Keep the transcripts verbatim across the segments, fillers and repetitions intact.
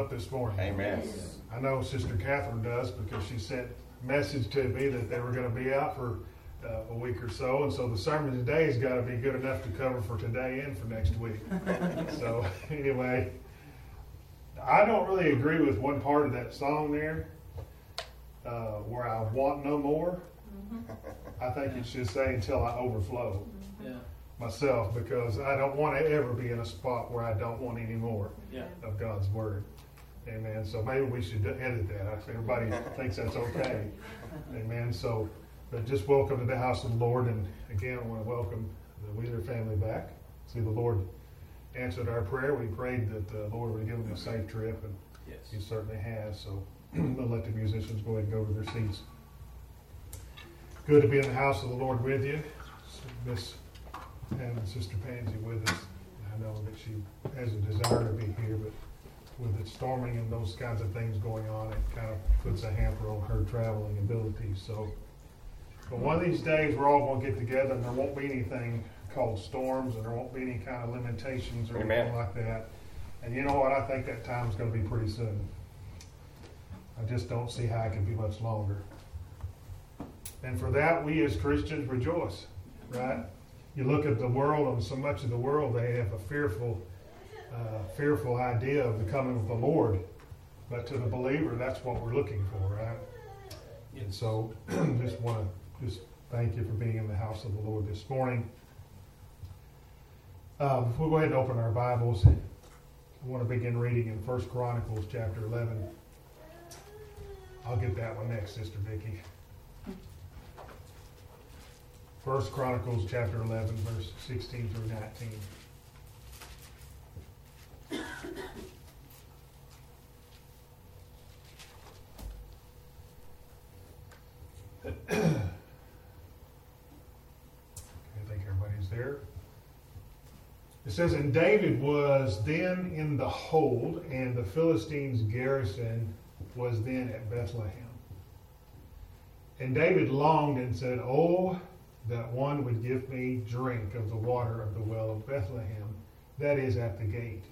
up this morning? Amen. I know Sister Catherine does because she sent a message to me that they were going to be out for uh, a week or so. And so the sermon today has got to be good enough to cover for today and for next week. So anyway, I don't really agree with one part of that song there uh, where I want no more. I think it should say until I overflow. Yeah. Myself, because I don't want to ever be in a spot where I don't want any more Yeah. of God's Word. Amen. So maybe we should edit that. I think everybody thinks that's okay. Amen. So, but just welcome to the house of the Lord. And again, I want to welcome the Wheeler family back. See, the Lord answered our prayer. We prayed that the Lord would give them a safe trip, and Yes. He certainly has. So we'll let the musicians go ahead and go to their seats. Good to be in the house of the Lord with you. Miss having Sister Pansy with us. I know that she has a desire to be here, but with it storming and those kinds of things going on, it kind of puts a hamper on her traveling abilities. So, but one of these days we're all going to get together, and there won't be anything called storms, and there won't be any kind of limitations or Amen. anything like that. And you know what? I think that time's going to be pretty soon. I just don't see how it can be much longer. And for that, we as Christians rejoice, right? You look at the world, and so much of the world, they have a fearful, uh, fearful idea of the coming of the Lord. But to the believer, that's what we're looking for, right? And so, just want to just thank you for being in the house of the Lord this morning. Um, we'll go ahead and open our Bibles. I want to begin reading in First Chronicles chapter eleven. I'll get that one next, Sister Vicki. First Chronicles chapter eleven, verse sixteen through nineteen. Okay, I think everybody's there. It says, and David was then in the hold, and the Philistines' garrison was then at Bethlehem. And David longed and said, oh, that one would give me drink of the water of the well of Bethlehem, that is at the gate.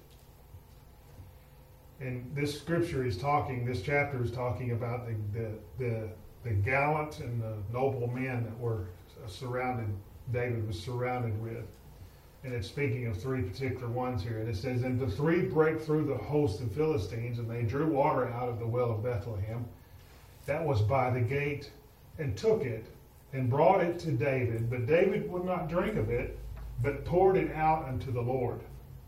And this scripture is talking, this chapter is talking about the the, the, the gallant and the noble men that were surrounded, David was surrounded with. And it's speaking of three particular ones here. And it says, and the three break through the host of Philistines, and they drew water out of the well of Bethlehem. That was by the gate, and took it, and brought it to David. But David would not drink of it, but poured it out unto the Lord.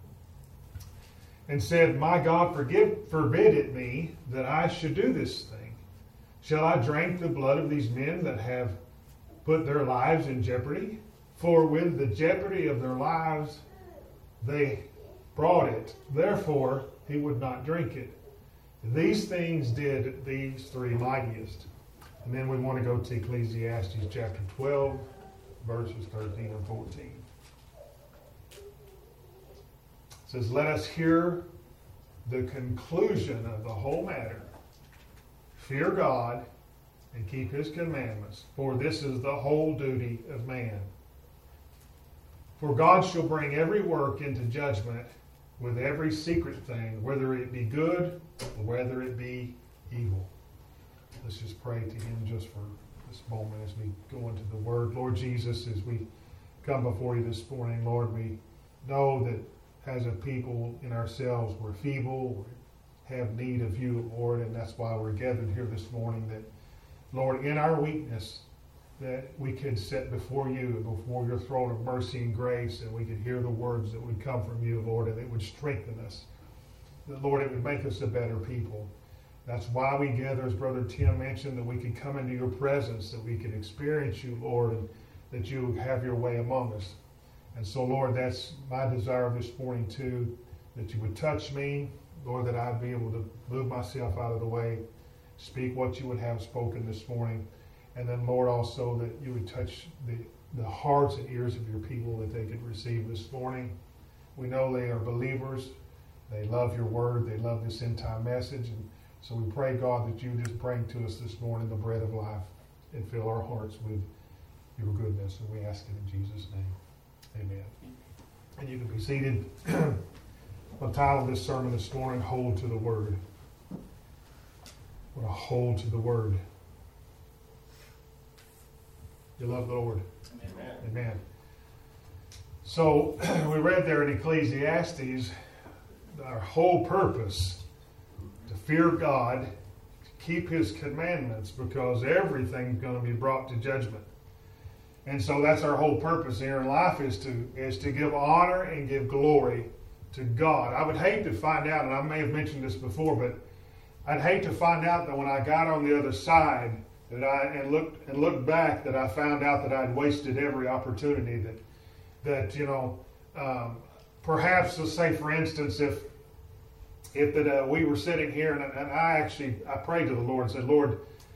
And said, my God, forgive, forbid it me that I should do this thing. Shall I drink the blood of these men that have put their lives in jeopardy? For with the jeopardy of their lives they brought it. Therefore he would not drink it. These things did these three mightiest. And then we want to go to Ecclesiastes chapter twelve, verses thirteen and fourteen. It says, let us hear the conclusion of the whole matter. Fear God and keep his commandments, for this is the whole duty of man. For God shall bring every work into judgment with every secret thing, whether it be good or whether it be evil. Let's just pray to him just for this moment as we go into the Word. Lord Jesus, as we come before you this morning, Lord, we know that as a people in ourselves, we're feeble, we have need of you, Lord, and that's why we're gathered here this morning, that, Lord, in our weakness, that we could sit before you, before your throne of mercy and grace, and we could hear the words that would come from you, Lord, and it would strengthen us. That, Lord, it would make us a better people. That's why we gather, as Brother Tim mentioned, that we could come into your presence, that we could experience you, Lord, and that you have your way among us. And so, Lord, that's my desire this morning, too, that you would touch me, Lord, that I'd be able to move myself out of the way, speak what you would have spoken this morning. And then, Lord, also that you would touch the, the hearts and ears of your people that they could receive this morning. We know they are believers. They love your word. They love this end-time message. And so we pray, God, that you just bring to us this morning the bread of life and fill our hearts with your goodness. And we ask it in Jesus' name. Amen. And you can be seated. The title of this sermon this morning, Hold to the Word. want to hold to the Word. You love the Lord. Amen. Amen. So we read there in Ecclesiastes, our whole purpose to fear God, to keep His commandments, because everything's going to be brought to judgment. And so that's our whole purpose here in life, is to is to give honor and give glory to God. I would hate to find out, and I may have mentioned this before, but I'd hate to find out that when I got on the other side that I and looked and looked back, that I found out that I'd wasted every opportunity. That that you know, um, perhaps, let's say for instance, if if that uh, we were sitting here and, and I actually I prayed to the Lord and said, Lord,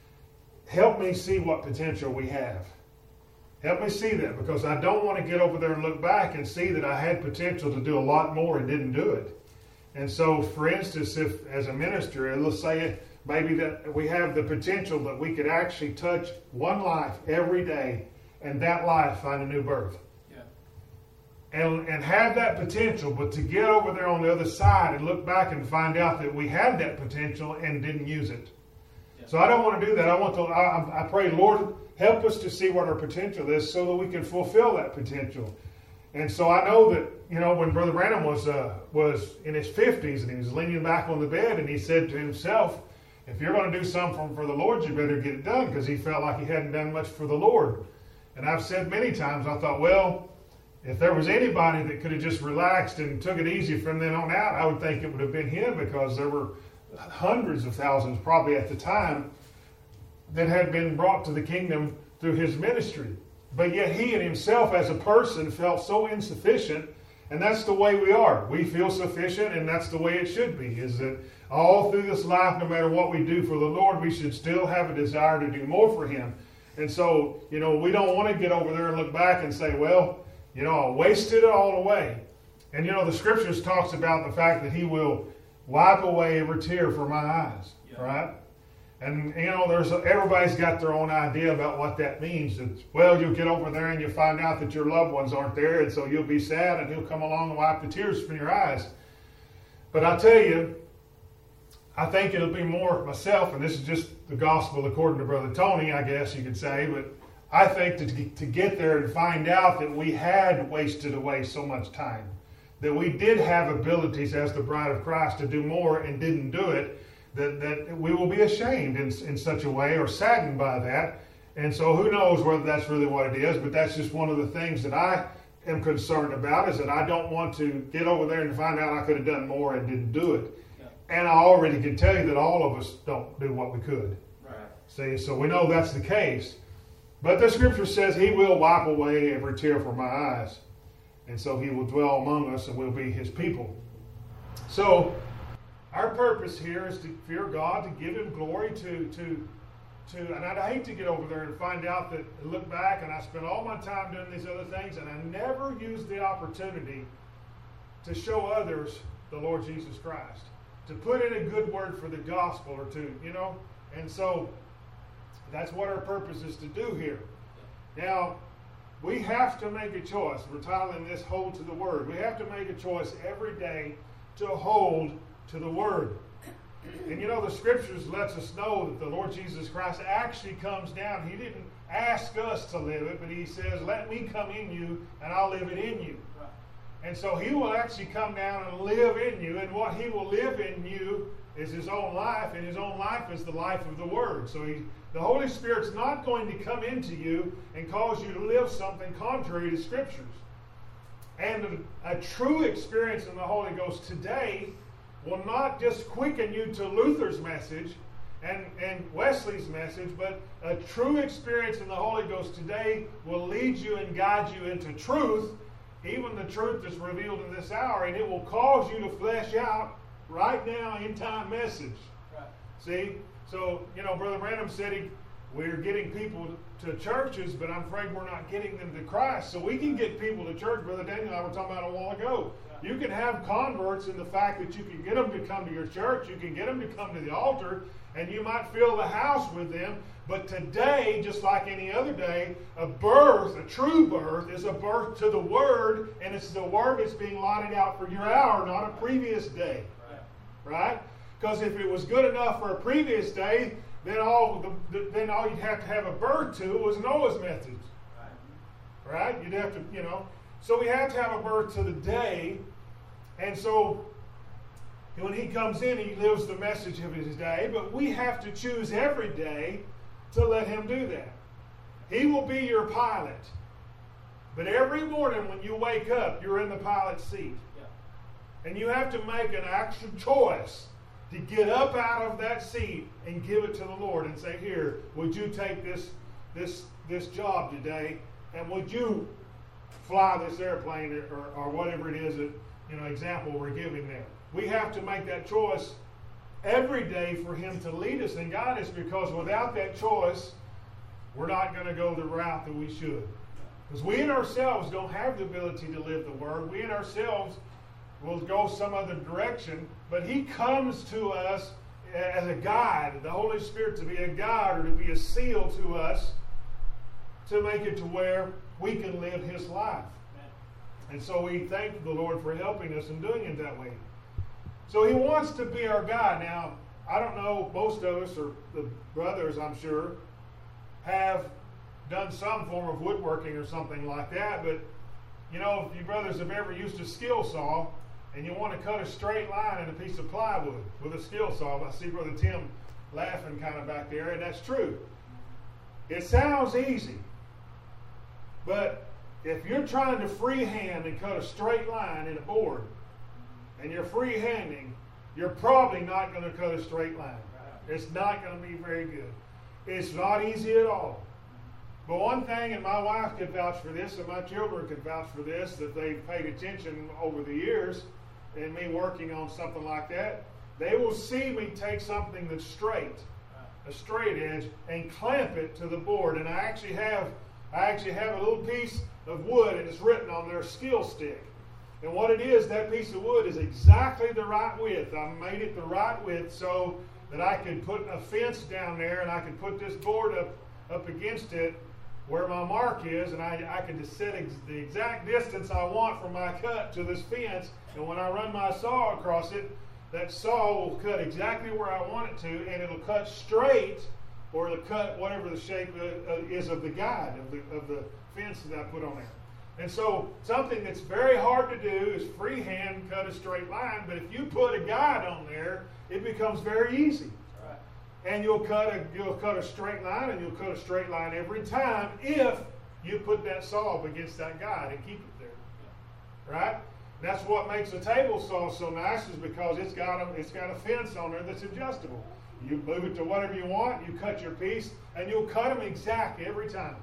help me see what potential we have. Help me see that, because I don't want to get over there and look back and see that I had potential to do a lot more and didn't do it. And so, for instance, if as a minister, let's say maybe that we have the potential that we could actually touch one life every day, and that life find a new birth. Yeah. And, and have that potential, but to get over there on the other side and look back and find out that we had that potential and didn't use it. Yeah. So I don't want to do that. I want to. I, I pray, Lord, help us to see what our potential is so that we can fulfill that potential. And so I know that, you know, when Brother Branham was uh, was in his fifties and he was leaning back on the bed and he said to himself, if you're going to do something for the Lord, you better get it done, because he felt like he hadn't done much for the Lord. And I've said many times, I thought, well, if there was anybody that could have just relaxed and took it easy from then on out, I would think it would have been him, because there were hundreds of thousands probably at the time that had been brought to the kingdom through his ministry. But yet he and himself as a person felt so insufficient, and that's the way we are. We feel sufficient, and that's the way it should be, is that all through this life, no matter what we do for the Lord, we should still have a desire to do more for Him. And so, you know, we don't want to get over there and look back and say, well, you know, I wasted it all away. And, you know, the Scriptures talks about the fact that He will wipe away every tear from my eyes, yeah. Right? And, you know, there's a, everybody's got their own idea about what that means. It's, well, you'll get over there and you'll find out that your loved ones aren't there, and so you'll be sad, and He'll come along and wipe the tears from your eyes. But I tell you, I think it'll be more myself, and this is just the gospel according to Brother Tony, I guess you could say, but I think to, to get there and find out that we had wasted away so much time, that we did have abilities as the bride of Christ to do more and didn't do it, that, that we will be ashamed in, in such a way, or saddened by that. And so who knows whether that's really what it is, but that's just one of the things that I am concerned about, is that I don't want to get over there and find out I could have done more and didn't do it. Yeah. And I already can tell you that all of us don't do what we could. Right. See, so we know that's the case. But the Scripture says He will wipe away every tear from my eyes. And so He will dwell among us, and we'll be His people. So our purpose here is to fear God, to give Him glory, to, to, to, and I'd hate to get over there and find out that, look back, and I spent all my time doing these other things, and I never used the opportunity to show others the Lord Jesus Christ, to put in a good word for the gospel, or to, you know, and so that's what our purpose is to do here. Now, we have to make a choice. We're titling this Hold to the Word. We have to make a choice every day to hold to the Word. And you know, the Scriptures lets us know that the Lord Jesus Christ actually comes down. He didn't ask us to live it, but He says, let me come in you and I'll live it in you. And so He will actually come down and live in you, and what He will live in you is His own life, and His own life is the life of the Word. So he, the Holy Spirit's not going to come into you and cause you to live something contrary to Scriptures. And a, a true experience in the Holy Ghost today will not just quicken you to Luther's message and, and Wesley's message, but a true experience in the Holy Ghost today will lead you and guide you into truth, even the truth that's revealed in this hour, and it will cause you to flesh out right now in time message. Right. See? So, you know, Brother Branham said he, we're getting people to churches, but I'm afraid we're not getting them to Christ. So we can get people to church. Brother Daniel and I were talking about a while ago. Yeah. You can have converts in the fact that you can get them to come to your church, you can get them to come to the altar, and you might fill the house with them. But today, just like any other day, a birth, a true birth, is a birth to the Word, and it's the Word that's being allotted out for your hour, not a previous day. Right? Right? Because if it was good enough for a previous day, then all the, then all you'd have to have a bird to was Noah's message. Right? You'd have to, you know. So we have to have a birth to the day. And so when he comes in, he lives the message of his day. But we have to choose every day to let him do that. He will be your pilot. But every morning when you wake up, you're in the pilot seat. Yeah. And you have to make an actual choice to get up out of that seat and give it to the Lord and say, here, would you take this, this, this job today? And would you fly this airplane or, or whatever it is that, you know, example we're giving there. We have to make that choice every day for him to lead us and guide us, because without that choice, we're not going to go the route that we should. Because we in ourselves don't have the ability to live the Word. We in ourselves will go some other direction, but he comes to us as a guide, the Holy Spirit to be a guide or to be a seal to us, to make it to where we can live his life. And so we thank the Lord for helping us and doing it that way. So he wants to be our guide. Now, I don't know, most of us, or the brothers, I'm sure, have done some form of woodworking or something like that, but you know, if you brothers have ever used a skill saw and you want to cut a straight line in a piece of plywood with a skill saw, I see Brother Tim laughing kind of back there, and that's true. It sounds easy. But if you're trying to freehand and cut a straight line in a board, and you're freehanding, you're probably not going to cut a straight line. It's not going to be very good. It's not easy at all. But one thing, and my wife could vouch for this, and my children could vouch for this, that they've paid attention over the years in me working on something like that, they will see me take something that's straight, a straight edge, and clamp it to the board. And I actually have I actually have a little piece of wood, and it's written on their skill stick. And what it is, that piece of wood is exactly the right width. I made it the right width so that I could put a fence down there, and I could put this board up, up against it where my mark is, and I, I can just set ex- the exact distance I want from my cut to this fence. And when I run my saw across it, that saw will cut exactly where I want it to, and it'll cut straight, or it'll cut whatever the shape uh, uh, is of the guide, of the, of the fence that I put on there. And so something that's very hard to do is freehand cut a straight line, but if you put a guide on there, it becomes very easy. Right. And you'll cut a you'll cut a straight line, and you'll cut a straight line every time if you put that saw up against that guide and keep it there. Right? That's what makes a table saw so nice, is because it's got a it's got a fence on there that's adjustable. You move it to whatever you want, you cut your piece, and you'll cut them exact every time.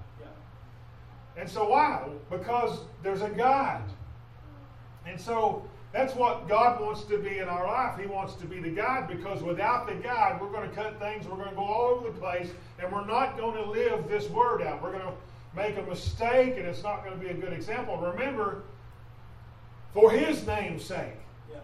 And so why? Because there's a guide. And so that's what God wants to be in our life. He wants to be the guide, because without the guide, we're going to cut things, we're going to go all over the place, and we're not going to live this word out. We're going to make a mistake, and it's not going to be a good example. Remember, for his name's sake. Yeah.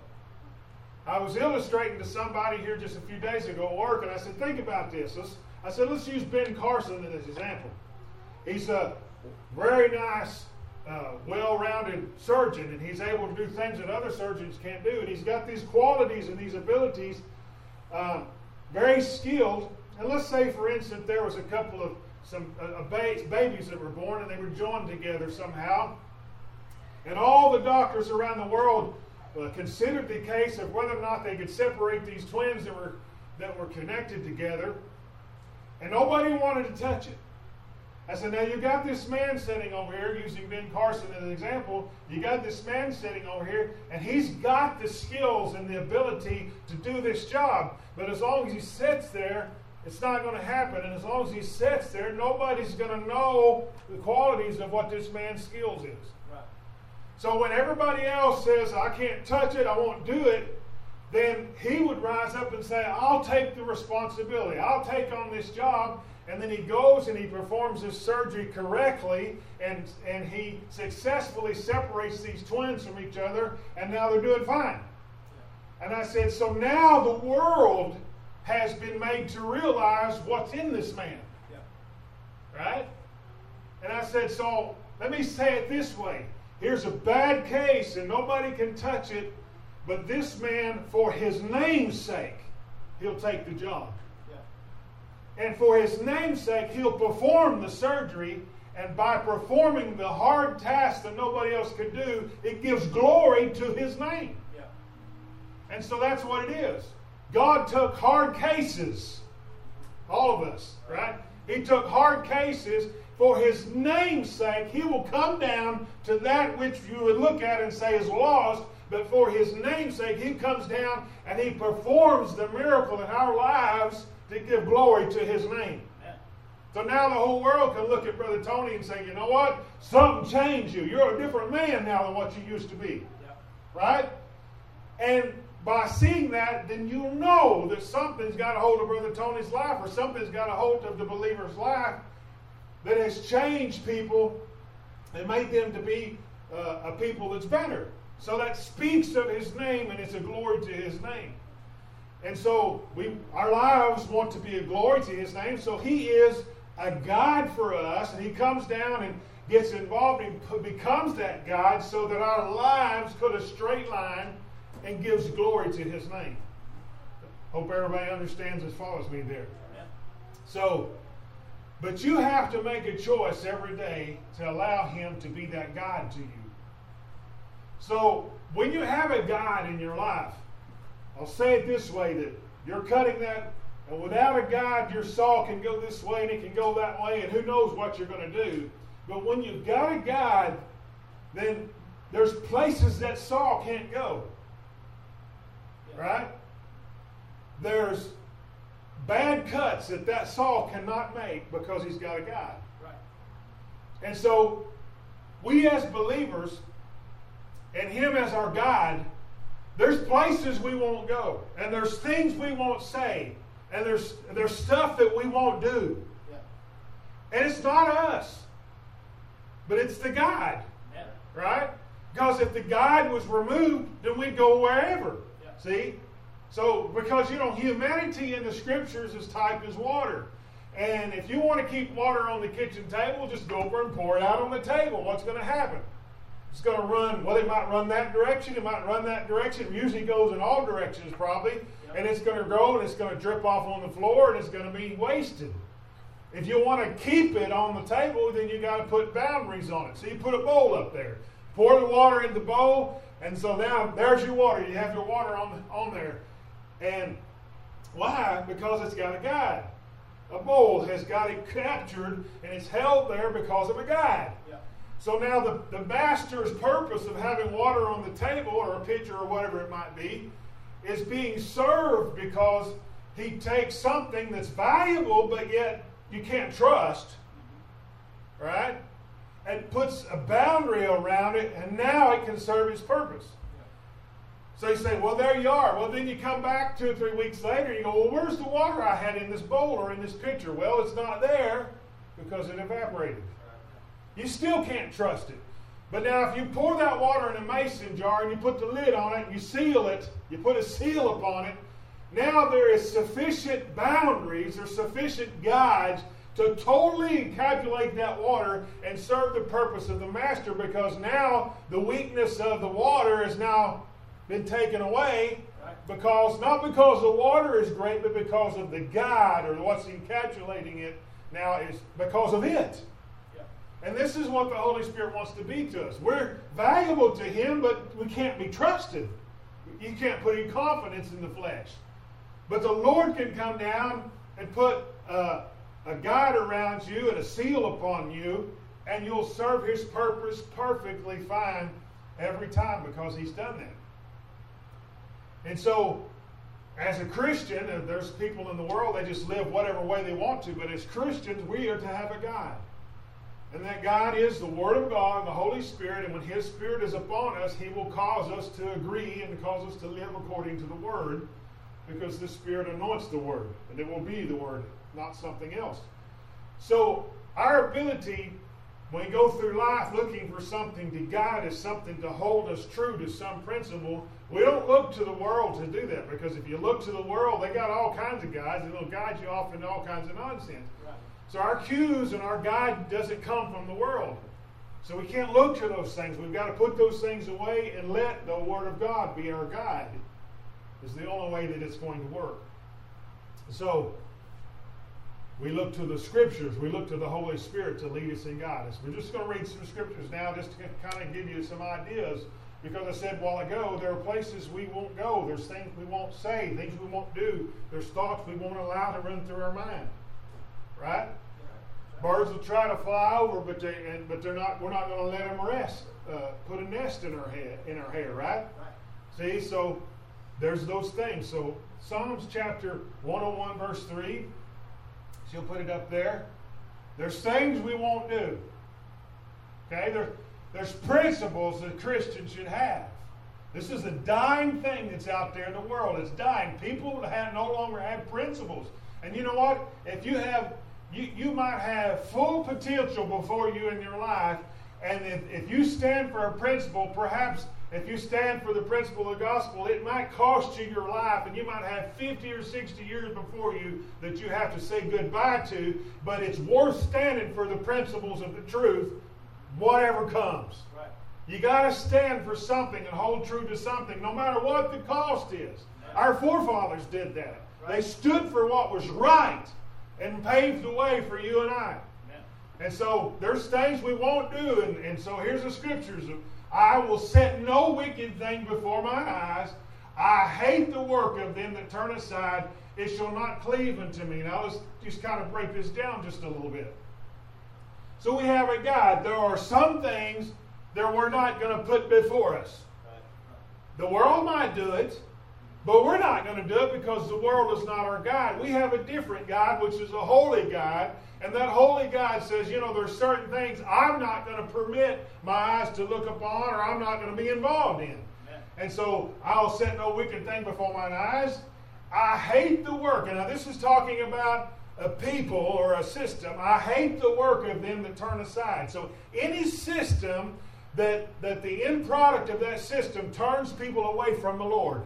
I was illustrating to somebody here just a few days ago at work, and I said, think about this. Let's, I said, let's use Ben Carson as an example. He's a very nice, uh, well-rounded surgeon, and he's able to do things that other surgeons can't do. And he's got these qualities and these abilities, uh, very skilled. And let's say, for instance, there was a couple of some uh, ba- babies that were born, and they were joined together somehow. And all the doctors around the world uh, considered the case of whether or not they could separate these twins that were that were connected together, and nobody wanted to touch it. I said, now you got this man sitting over here, using Ben Carson as an example. You got this man sitting over here, and he's got the skills and the ability to do this job. But as long as he sits there, it's not going to happen. And as long as he sits there, nobody's going to know the qualities of what this man's skills is. Right. So when everybody else says, I can't touch it, I won't do it, then he would rise up and say, I'll take the responsibility. I'll take on this job. And then he goes and he performs his surgery correctly, and, and he successfully separates these twins from each other, and now they're doing fine. And I said, so now the world has been made to realize what's in this man. Yeah. Right? And I said, so let me say it this way. Here's a bad case, and nobody can touch it, but this man, for his name's sake, he'll take the job. Yeah. And for his name's sake, he'll perform the surgery. And by performing the hard task that nobody else could do, it gives glory to his name. Yeah. And so that's what it is. God took hard cases. All of us, right? He took hard cases. For his name's sake, he will come down to that which you would look at and say is lost. But for his name's sake, he comes down and he performs the miracle in our lives to give glory to his name. So now the whole world can look at Brother Tony and say, you know what? Something changed you. You're a different man now than what you used to be. Yeah. Right? And by seeing that, then you'll know that something's got a hold of Brother Tony's life, or something's got a hold of the believer's life that has changed people and made them to be uh, a people that's better. So that speaks of his name, and it's a glory to his name. And so we, our lives want to be a glory to his name. So he is a guide for us, and he comes down and gets involved and becomes that guide so that our lives put a straight line and gives glory to his name. Hope everybody understands and follows me there. So, but you have to make a choice every day to allow him to be that guide to you. So when you have a guide in your life, I'll say it this way, that you're cutting that, and without a guide, your saw can go this way and it can go that way, and who knows what you're going to do. But when you've got a guide, then there's places that saw can't go. Right? There's bad cuts that that saw cannot make because he's got a guide. Right. And so, we as believers, and him as our guide, there's places we won't go, and there's things we won't say, and there's there's stuff that we won't do. Yeah. And it's not us, but it's the guide. Yeah. Right? Because if the guide was removed, then we'd go wherever. Yeah. See? So, because, you know, humanity in the scriptures is typed as water. And if you want to keep water on the kitchen table, just go over and pour it out on the table. What's going to happen? It's going to run, well, it might run that direction, it might run that direction. It usually goes in all directions probably. Yep. And it's going to grow and it's going to drip off on the floor and it's going to be wasted. If you want to keep it on the table, then you got to put boundaries on it. So you put a bowl up there. Pour the water in the bowl, and so now there's your water. You have your water on, on there. And why? Because it's got a guide. A bowl has got it captured and it's held there because of a guide. Yeah. So now the, the master's purpose of having water on the table, or a pitcher or whatever it might be, is being served because he takes something that's valuable but yet you can't trust, right? And puts a boundary around it, and now it can serve its purpose. So you say, well, there you are. Well, then you come back two or three weeks later and you go, well, where's the water I had in this bowl or in this pitcher? Well, it's not there because it evaporated. You still can't trust it. But now if you pour that water in a mason jar and you put the lid on it and you seal it, you put a seal upon it, now there is sufficient boundaries or sufficient guides to totally encapsulate that water and serve the purpose of the master, because now the weakness of the water is now been taken away, because not because the water is great, but because of the guide, or what's encapsulating it now is because of it. Yeah. And this is what the Holy Spirit wants to be to us. We're valuable to him, but we can't be trusted. You can't put any confidence in the flesh. But the Lord can come down and put uh, a guide around you and a seal upon you, and you'll serve his purpose perfectly fine every time, because he's done that. And so, as a Christian, there's people in the world, they just live whatever way they want to, but as Christians, we are to have a guide. And that guide is the Word of God and the Holy Spirit, and when his Spirit is upon us, he will cause us to agree and cause us to live according to the Word, because the Spirit anoints the Word, and it will be the Word, not something else. So, our ability, when we go through life looking for something to guide us, something to hold us true to some principle, we don't look to the world to do that, because if you look to the world, they got all kinds of guides, and they'll guide you off into all kinds of nonsense. Right. So our cues and our guide doesn't come from the world. So we can't look to those things. We've got to put those things away and let the Word of God be our guide. It's the only way that it's going to work. So, we look to the Scriptures. We look to the Holy Spirit to lead us in guidance. We're just going to read some Scriptures now just to kind of give you some ideas. Because I said a while ago, there are places we won't go. There's things we won't say, things we won't do. There's thoughts we won't allow to run through our mind. Right? Birds will try to fly over, but they and, but they're not. We're not going to let them rest. Uh, put a nest in our head, in our hair. Right? See, so there's those things. So Psalms chapter one oh one, verse three. She'll put it up there. There's things we won't do. Okay? There, there's principles that Christians should have. This is a dying thing that's out there in the world. It's dying. People have no longer have principles. And you know what? If you have, you, you might have full potential before you in your life. And if, if you stand for a principle, perhaps if you stand for the principle of the gospel, it might cost you your life, and you might have fifty or sixty years before you that you have to say goodbye to, but it's worth standing for the principles of the truth, whatever comes. Right. You got to stand for something and hold true to something, no matter what the cost is. Yeah. Our forefathers did that. Right. They stood for what was right and paved the way for you and I. Yeah. And so there's things we won't do, and, and so here's the scriptures. I will set no wicked thing before my eyes. I hate the work of them that turn aside. It shall not cleave unto me. Now let's just kind of break this down just a little bit. So we have a guide. There are some things that we're not going to put before us. The world might do it, but we're not going to do it because the world is not our guide. We have a different guide, which is a holy guide. And that holy guide says, you know, there's certain things I'm not going to permit my eyes to look upon, or I'm not going to be involved in. Amen. And so I'll set no wicked thing before mine eyes. I hate the work. And now this is talking about a people or a system. I hate the work of them that turn aside. So any system that, that the end product of that system turns people away from the Lord.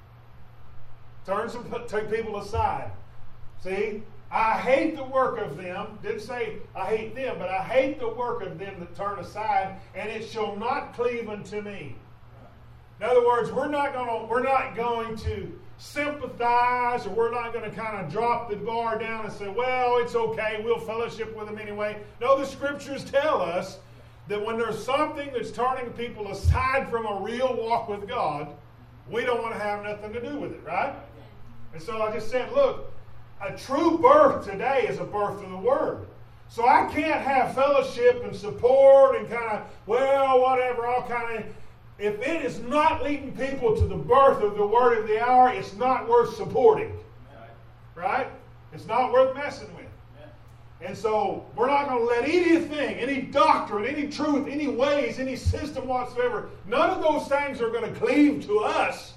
Turns them, take people aside. See? I hate the work of them. Didn't say I hate them, but I hate the work of them that turn aside, and it shall not cleave unto me. In other words, we're not going to we're not going to sympathize, or we're not going to kind of drop the bar down and say, well, it's okay, we'll fellowship with them anyway. No, the scriptures tell us that when there's something that's turning people aside from a real walk with God, we don't want to have nothing to do with it, right? And so I just said, look, a true birth today is a birth of the Word. So I can't have fellowship and support and kind of, well, whatever, all kind of, if it is not leading people to the birth of the Word of the hour, it's not worth supporting. Right? It's not worth messing with. And so we're not going to let anything, any doctrine, any truth, any ways, any system whatsoever, none of those things are going to cleave to us.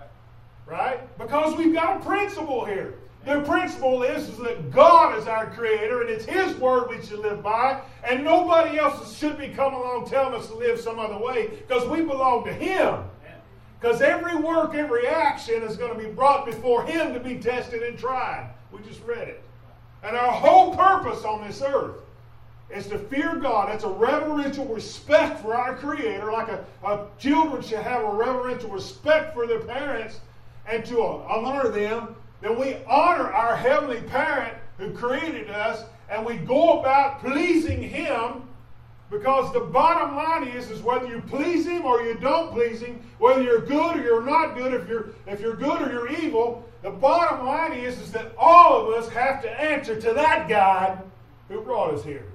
Right? Because we've got a principle here. The principle is, is that God is our creator, and it's His word we should live by, and nobody else should be coming along telling us to live some other way, because we belong to Him. Because every work, every action is going to be brought before Him to be tested and tried. We just read it. And our whole purpose on this earth is to fear God. That's a reverential respect for our Creator, like a, a children should have a reverential respect for their parents, and to honor them. Then we honor our heavenly parent who created us, and we go about pleasing Him, because the bottom line is, is whether you please Him or you don't please Him, whether you're good or you're not good, if you're if you're good or you're evil, the bottom line is, is that all of us have to answer to that God who brought us here.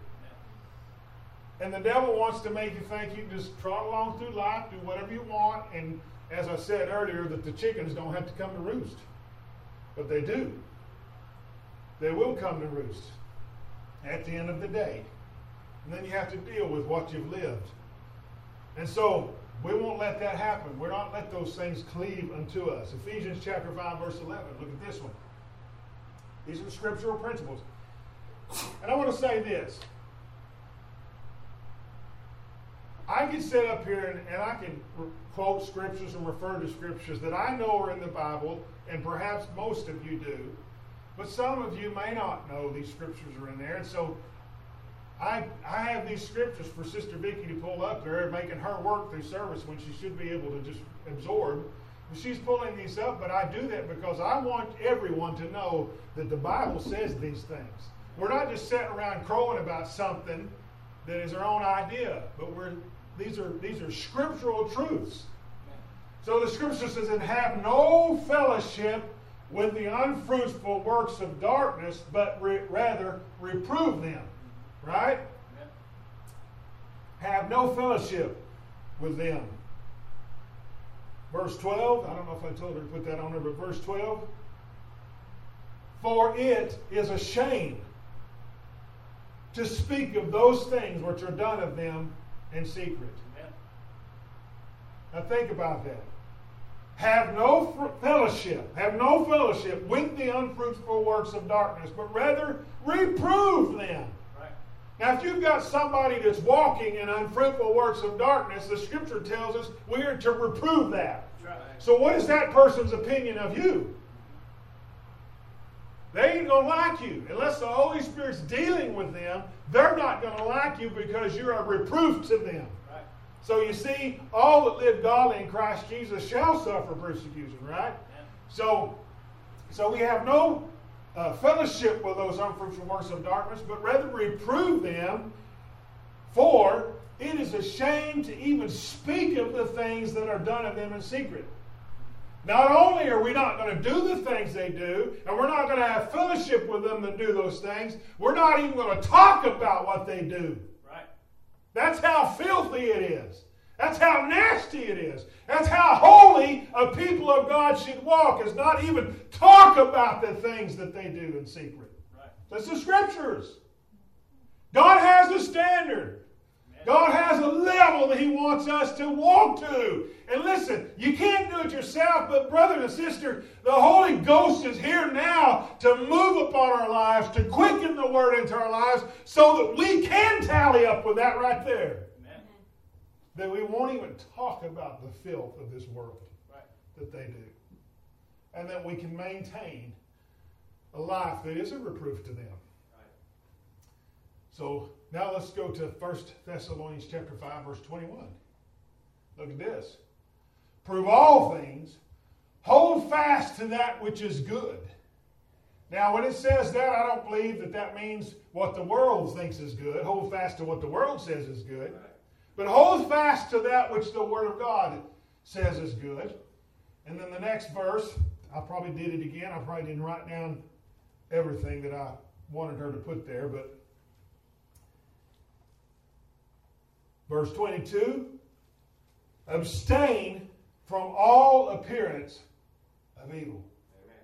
And the devil wants to make you think you can just trot along through life, do whatever you want, and as I said earlier, that the chickens don't have to come to roost. But they do. They will come to roost at the end of the day. And then you have to deal with what you've lived. And so we won't let that happen. We're not let those things cleave unto us. Ephesians chapter five, verse eleven. Look at this one. These are scriptural principles. And I want to say this. I can sit up here and, and I can re- quote scriptures and refer to scriptures that I know are in the Bible, and perhaps most of you do, but some of you may not know these scriptures are in there. And so I I have these scriptures for Sister Vicki to pull up there, making her work through service when she should be able to just absorb. she's pulling these up, but I do that because I want everyone to know that the Bible says these things. We're not just sitting around crowing about something that is our own idea, but we're these are these are scriptural truths. So the scripture says, and have no fellowship with the unfruitful works of darkness, but re- rather reprove them. Right? Have no fellowship with them. Verse twelve, I don't know if I told her to put that on there, but verse twelve. For it is a shame to speak of those things which are done of them in secret. Amen. Now think about that. Have no fellowship, have no fellowship with the unfruitful works of darkness, but rather reprove them. Right. Now if you've got somebody that's walking in unfruitful works of darkness, the scripture tells us we are to reprove that. Right. So what is that person's opinion of you? They ain't going to like you. Unless the Holy Spirit's dealing with them, they're not going to like you because you're a reproof to them. Right. So you see, all that live godly in Christ Jesus shall suffer persecution, right? Yeah. So, so we have no uh, fellowship with those unfruitful works of darkness, but rather reprove them, for it is a shame to even speak of the things that are done of them in secret. Not only are we not going to do the things they do, and we're not going to have fellowship with them that do those things, we're not even going to talk about what they do. Right. That's how filthy it is. That's how nasty it is. That's how holy a people of God should walk, is not even talk about the things that they do in secret. Right. That's the scriptures. God has a standard. God has a level that He wants us to walk to. And listen, you can't do it yourself, but brother and sister, the Holy Ghost is here now to move upon our lives, to quicken the Word into our lives, so that we can tally up with that right there. Amen. That we won't even talk about the filth of this world right. that they do. And that we can maintain a life that is a reproof to them. Right. So, now let's go to First Thessalonians chapter five, verse twenty-one. Look at this. Prove all things, hold fast to that which is good. Now, when it says that, I don't believe that that means what the world thinks is good. Hold fast to what the world says is good. But hold fast to that which the Word of God says is good. And then the next verse, I probably did it again. I probably didn't write down everything that I wanted her to put there, but verse twenty-two, abstain from all appearance of evil. Amen.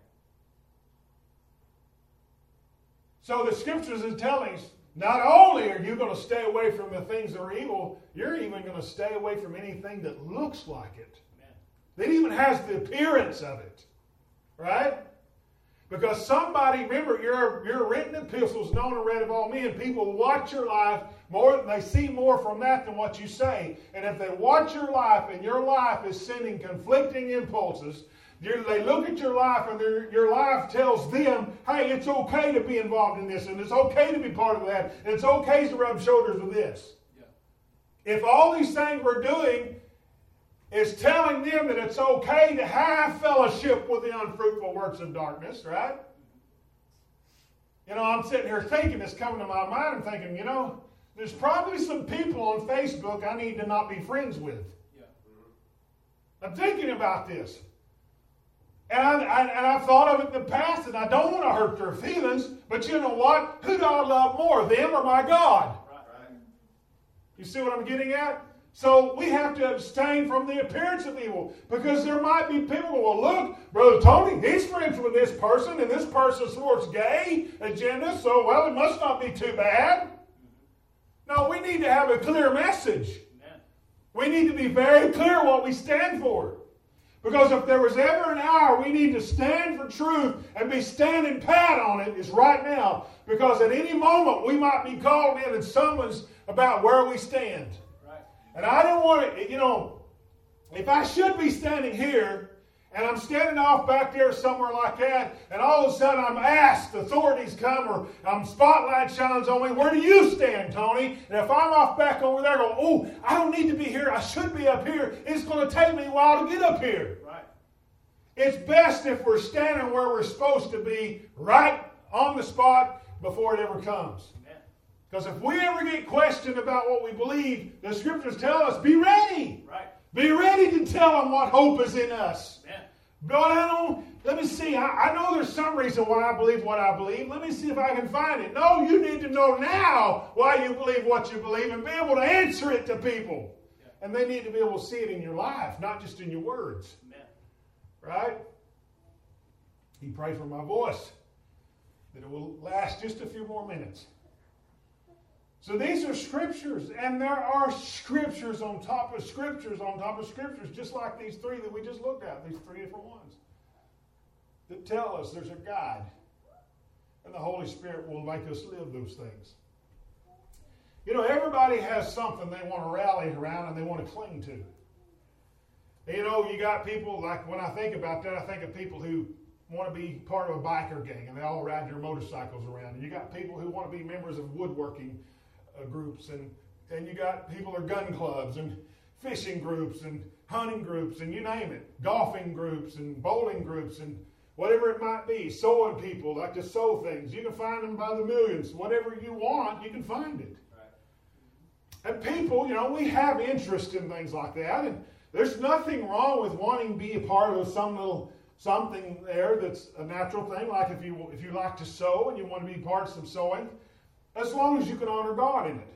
So the scriptures is telling us, not only are you going to stay away from the things that are evil, you're even going to stay away from anything that looks like it. Amen. That even has the appearance of it. Right? Because somebody, remember, your, your written epistles known and read of all men. People watch your life more, they see more from that than what you say. And if they watch your life and your life is sending conflicting impulses, they look at your life and your life tells them, hey, it's okay to be involved in this, and it's okay to be part of that, and it's okay to rub shoulders with this. Yeah. If all these things we're doing is telling them that it's okay to have fellowship with the unfruitful works of darkness, right? You know, I'm sitting here thinking, it's coming to my mind, I'm thinking, you know, there's probably some people on Facebook I need to not be friends with. Yeah. I'm thinking about this. And, I, I, and I've thought of it in the past, and I don't want to hurt their feelings, but you know what? Who do I love more, them or my God? Right, right. You see what I'm getting at? So we have to abstain from the appearance of evil, because there might be people who will look, Brother Tony, he's friends with this person, and this person supports gay agenda, so, well, it must not be too bad. No, we need to have a clear message. Amen. We need to be very clear what we stand for. Because if there was ever an hour we need to stand for truth and be standing pat on it, it's right now. Because at any moment we might be called in and summoned about where we stand. Right. And I don't want to, you know, if I should be standing here and I'm standing off back there somewhere like that, and all of a sudden I'm asked, authorities come, or um, spotlight shines on me, where do you stand, Tony? And if I'm off back over there going, oh, I don't need to be here, I should be up here, it's going to take me a while to get up here. Right. It's best if we're standing where we're supposed to be, right on the spot before it ever comes. Because if we ever get questioned about what we believe, the Scriptures tell us, be ready. Right. Be ready to tell them what hope is in us. Amen. God, I don't, let me see, I, I know there's some reason why I believe what I believe. Let me see if I can find it. No, you need to know now why you believe what you believe and be able to answer it to people. Yeah. And they need to be able to see it in your life, not just in your words. Amen. Right? You pray for my voice, that it will last just a few more minutes. So these are scriptures, and there are scriptures on top of scriptures on top of scriptures, just like these three that we just looked at, these three different ones, that tell us there's a guide, and the Holy Spirit will make us live those things. You know, everybody has something they want to rally around and they want to cling to. You know, you got people, like when I think about that, I think of people who want to be part of a biker gang, and they all ride their motorcycles around. And you got people who want to be members of woodworking uh, groups, and, and you got people who are gun clubs, and fishing groups, and hunting groups, and you name it. Golfing groups, and bowling groups, and whatever it might be. Sewing people like to sew things. You can find them by the millions. Whatever you want, you can find it. Right. And people, you know, we have interest in things like that, and there's nothing wrong with wanting to be a part of some little something there that's a natural thing, like if you if you like to sew and you want to be part of some sewing, as long as you can honor God in it.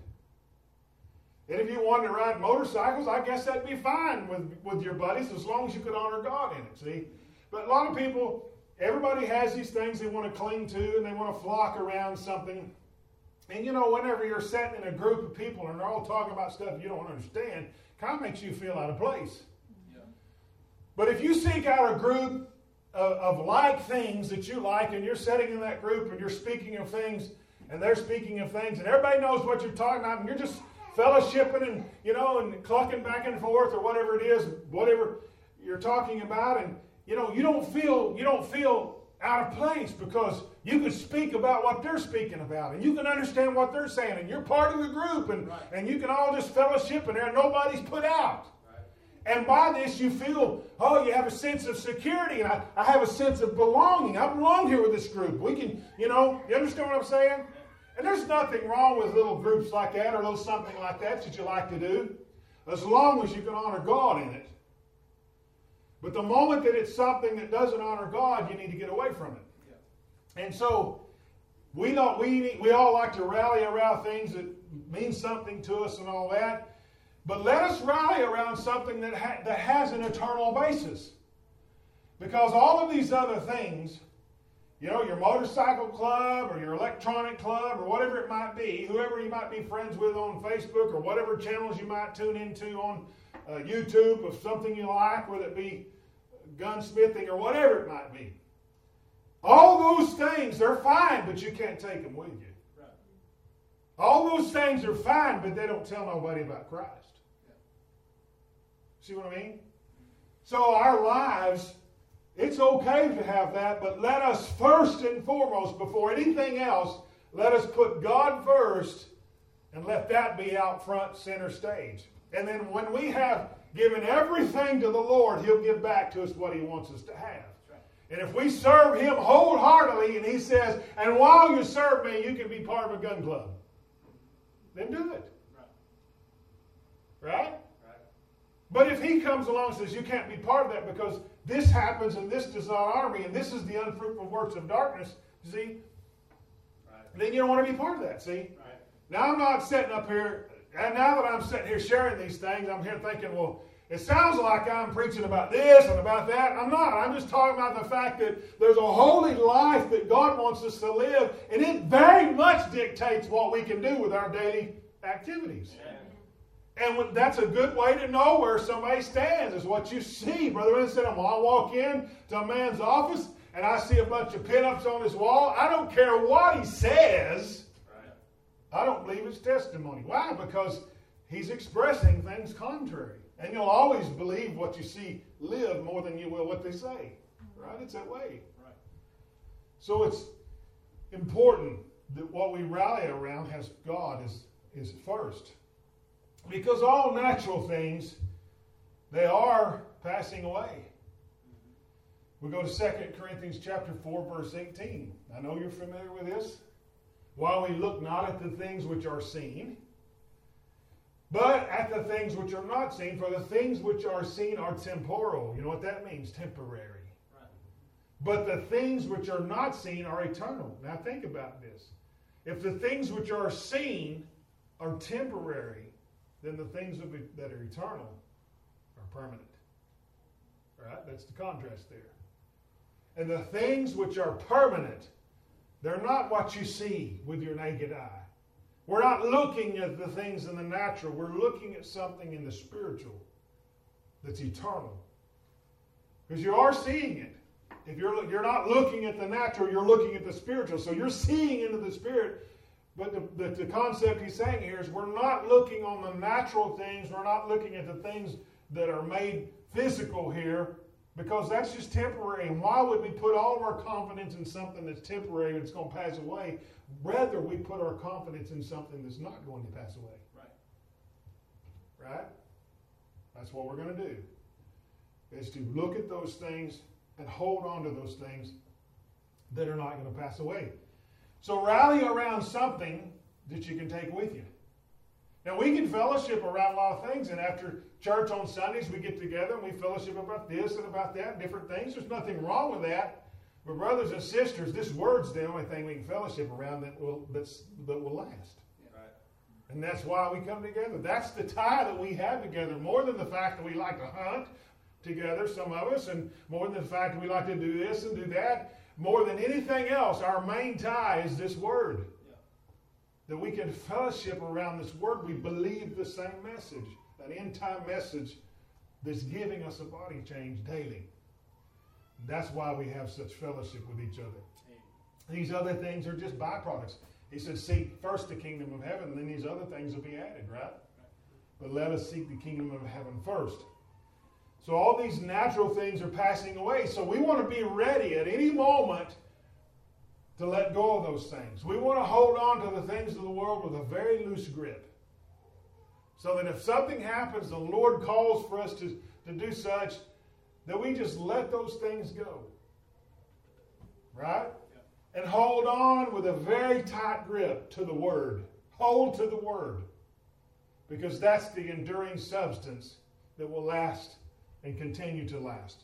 And if you wanted to ride motorcycles, I guess that'd be fine with, with your buddies, as long as you could honor God in it, see? But a lot of people, everybody has these things they want to cling to, and they want to flock around something. And you know, whenever you're sitting in a group of people and they're all talking about stuff you don't understand, kind of makes you feel out of place. Yeah. But if you seek out a group of, of like things that you like, and you're sitting in that group and you're speaking of things and they're speaking of things, and everybody knows what you're talking about, and you're just fellowshipping and, you know, and clucking back and forth or whatever it is, whatever you're talking about, and, you know, you don't feel, you don't feel out of place, because you can speak about what they're speaking about, and you can understand what they're saying, and you're part of the group, and, right. and you can all just fellowship in there, and nobody's put out. Right. And by this you feel, oh, you have a sense of security, and I, I have a sense of belonging. I belong here with this group. We can, you know, you understand what I'm saying? And there's nothing wrong with little groups like that, or a little something like that that you like to do, as long as you can honor God in it. But the moment that it's something that doesn't honor God, you need to get away from it. Yeah. And so we don't. We we all like to rally around things that mean something to us and all that. But let us rally around something that ha- that has an eternal basis. Because all of these other things, you know, your motorcycle club or your electronic club or whatever it might be, whoever you might be friends with on Facebook or whatever channels you might tune into on Uh, YouTube of something you like, whether it be gunsmithing or whatever it might be. All those things, they're fine, but you can't take them with you. Right. All those things are fine, but they don't tell nobody about Christ. Yeah. See what I mean? So our lives, it's okay to have that, but let us first and foremost, before anything else, let us put God first and let that be out front, center stage. And then when we have given everything to the Lord, He'll give back to us what He wants us to have. Right. And if we serve Him wholeheartedly, and He says, and while you serve me, you can be part of a gun club, then do it. Right? Right? Right. But if He comes along and says, you can't be part of that because this happens and this does not honor me, and this is the unfruitful works of darkness, see? Right. Then you don't want to be part of that, see? Right. Now I'm not sitting up here. And now that I'm sitting here sharing these things, I'm here thinking, well, it sounds like I'm preaching about this and about that. I'm not. I'm just talking about the fact that there's a holy life that God wants us to live, and it very much dictates what we can do with our daily activities. Yeah. And when, that's a good way to know where somebody stands, is what you see. Brother Vincent, when I walk in to a man's office and I see a bunch of pin-ups on his wall, I don't care what he says. I don't believe it's testimony. Why? Because he's expressing things contrary. And you'll always believe what you see live more than you will what they say. Right? It's that way. Right. So it's important that what we rally around has God is, is first. Because all natural things, they are passing away. We go to Second Corinthians chapter four, verse eighteen. I know you're familiar with this. While we look not at the things which are seen, but at the things which are not seen, for the things which are seen are temporal. You know what that means? Temporary. Right. But the things which are not seen are eternal. Now think about this. If the things which are seen are temporary, then the things that are eternal are permanent. Right? That's the contrast there. And the things which are permanent, they're not what you see with your naked eye. We're not looking at the things in the natural. We're looking at something in the spiritual that's eternal. Because you are seeing it. If you're, you're not looking at the natural, you're looking at the spiritual. So you're seeing into the spirit. But the, the, the concept he's saying here is we're not looking on the natural things. We're not looking at the things that are made physical here, because that's just temporary. And why would we put all of our confidence in something that's temporary and it's going to pass away? Rather, we put our confidence in something that's not going to pass away. Right. Right? That's what we're going to do. Is to look at those things and hold on to those things that are not going to pass away. So rally around something that you can take with you. Now, we can fellowship around a lot of things, and after church on Sundays, we get together and we fellowship about this and about that, different things. There's nothing wrong with that. But brothers and sisters, this word's the only thing we can fellowship around that will that's, that will last. Right. And that's why we come together. That's the tie that we have together, more than the fact that we like to hunt together, some of us, and more than the fact that we like to do this and do that. More than anything else, our main tie is this word. That we can fellowship around this word. We believe the same message, an end-time message that's giving us a body change daily. That's why we have such fellowship with each other. Amen. These other things are just byproducts. He said, seek first the kingdom of heaven, and then these other things will be added, right? But let us seek the kingdom of heaven first. So all these natural things are passing away. So we want to be ready at any moment to let go of those things. We want to hold on to the things of the world with a very loose grip. So that if something happens, the Lord calls for us to, to do such, that we just let those things go. Right? Yeah. And hold on with a very tight grip to the Word. Hold to the Word. Because that's the enduring substance that will last and continue to last.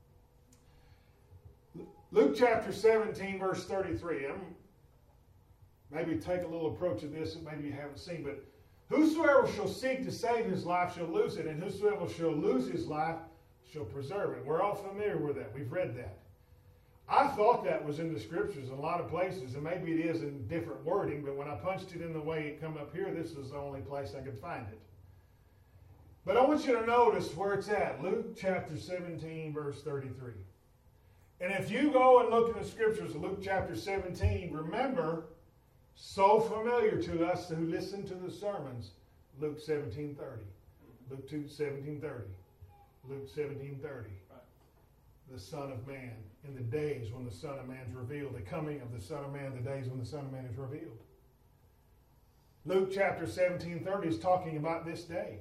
Luke chapter seventeen, verse thirty-three. I'm maybe take a little approach of this that maybe you haven't seen, but whosoever shall seek to save his life shall lose it, and whosoever shall lose his life shall preserve it. We're all familiar with that. We've read that. I thought that was in the scriptures in a lot of places, and maybe it is in different wording, but when I punched it in the way it come up here, this is the only place I could find it. But I want you to notice where it's at. Luke chapter seventeen, verse thirty-three. And if you go and look in the scriptures of Luke chapter seventeen, remember, so familiar to us who listen to the sermons, Luke seventeen thirty. Luke seventeen thirty. Luke seventeen thirty. The Son of Man, in the days when the Son of Man is revealed, the coming of the Son of Man, the days when the Son of Man is revealed. Luke chapter seventeen thirty is talking about this day.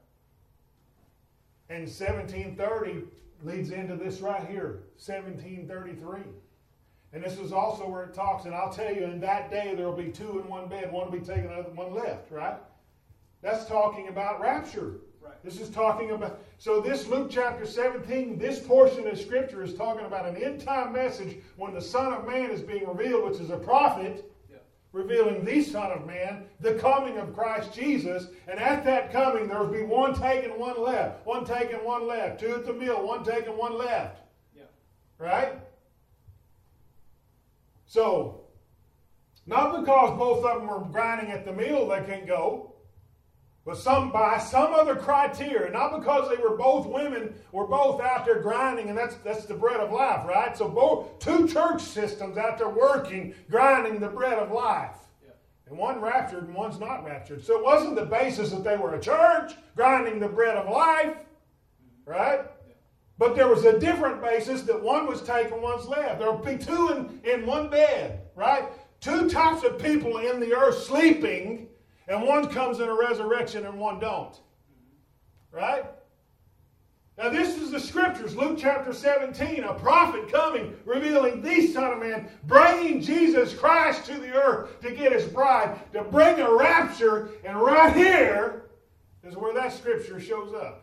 And seventeen thirty leads into this right here, seventeen thirty-three. And this is also where it talks, and I'll tell you, in that day there will be two in one bed, one will be taken, one left, right? That's talking about rapture. Right. This is talking about, so this Luke chapter seventeen, this portion of Scripture is talking about an end-time message when the Son of Man is being revealed, which is a prophet, revealing the Son of Man, the coming of Christ Jesus, and at that coming there will be one taken, one left, one taken, one left, two at the middle, one taken, one left. Yeah. Right? So, not because both of them were grinding at the mill they can go, but some by some other criteria, not because they were both women, were both out there grinding, and that's that's the bread of life, right? So both two church systems out there working, grinding the bread of life. Yeah. And one raptured and one's not raptured. So it wasn't the basis that they were a church, grinding the bread of life, right? Yeah. But there was a different basis that one was taken, one's left. There will be two in, in one bed, right? Two types of people in the earth sleeping, and one comes in a resurrection and one don't. Right? Now this is the scriptures, Luke chapter seventeen, a prophet coming, revealing the Son of Man, bringing Jesus Christ to the earth to get his bride, to bring a rapture, and right here is where that scripture shows up.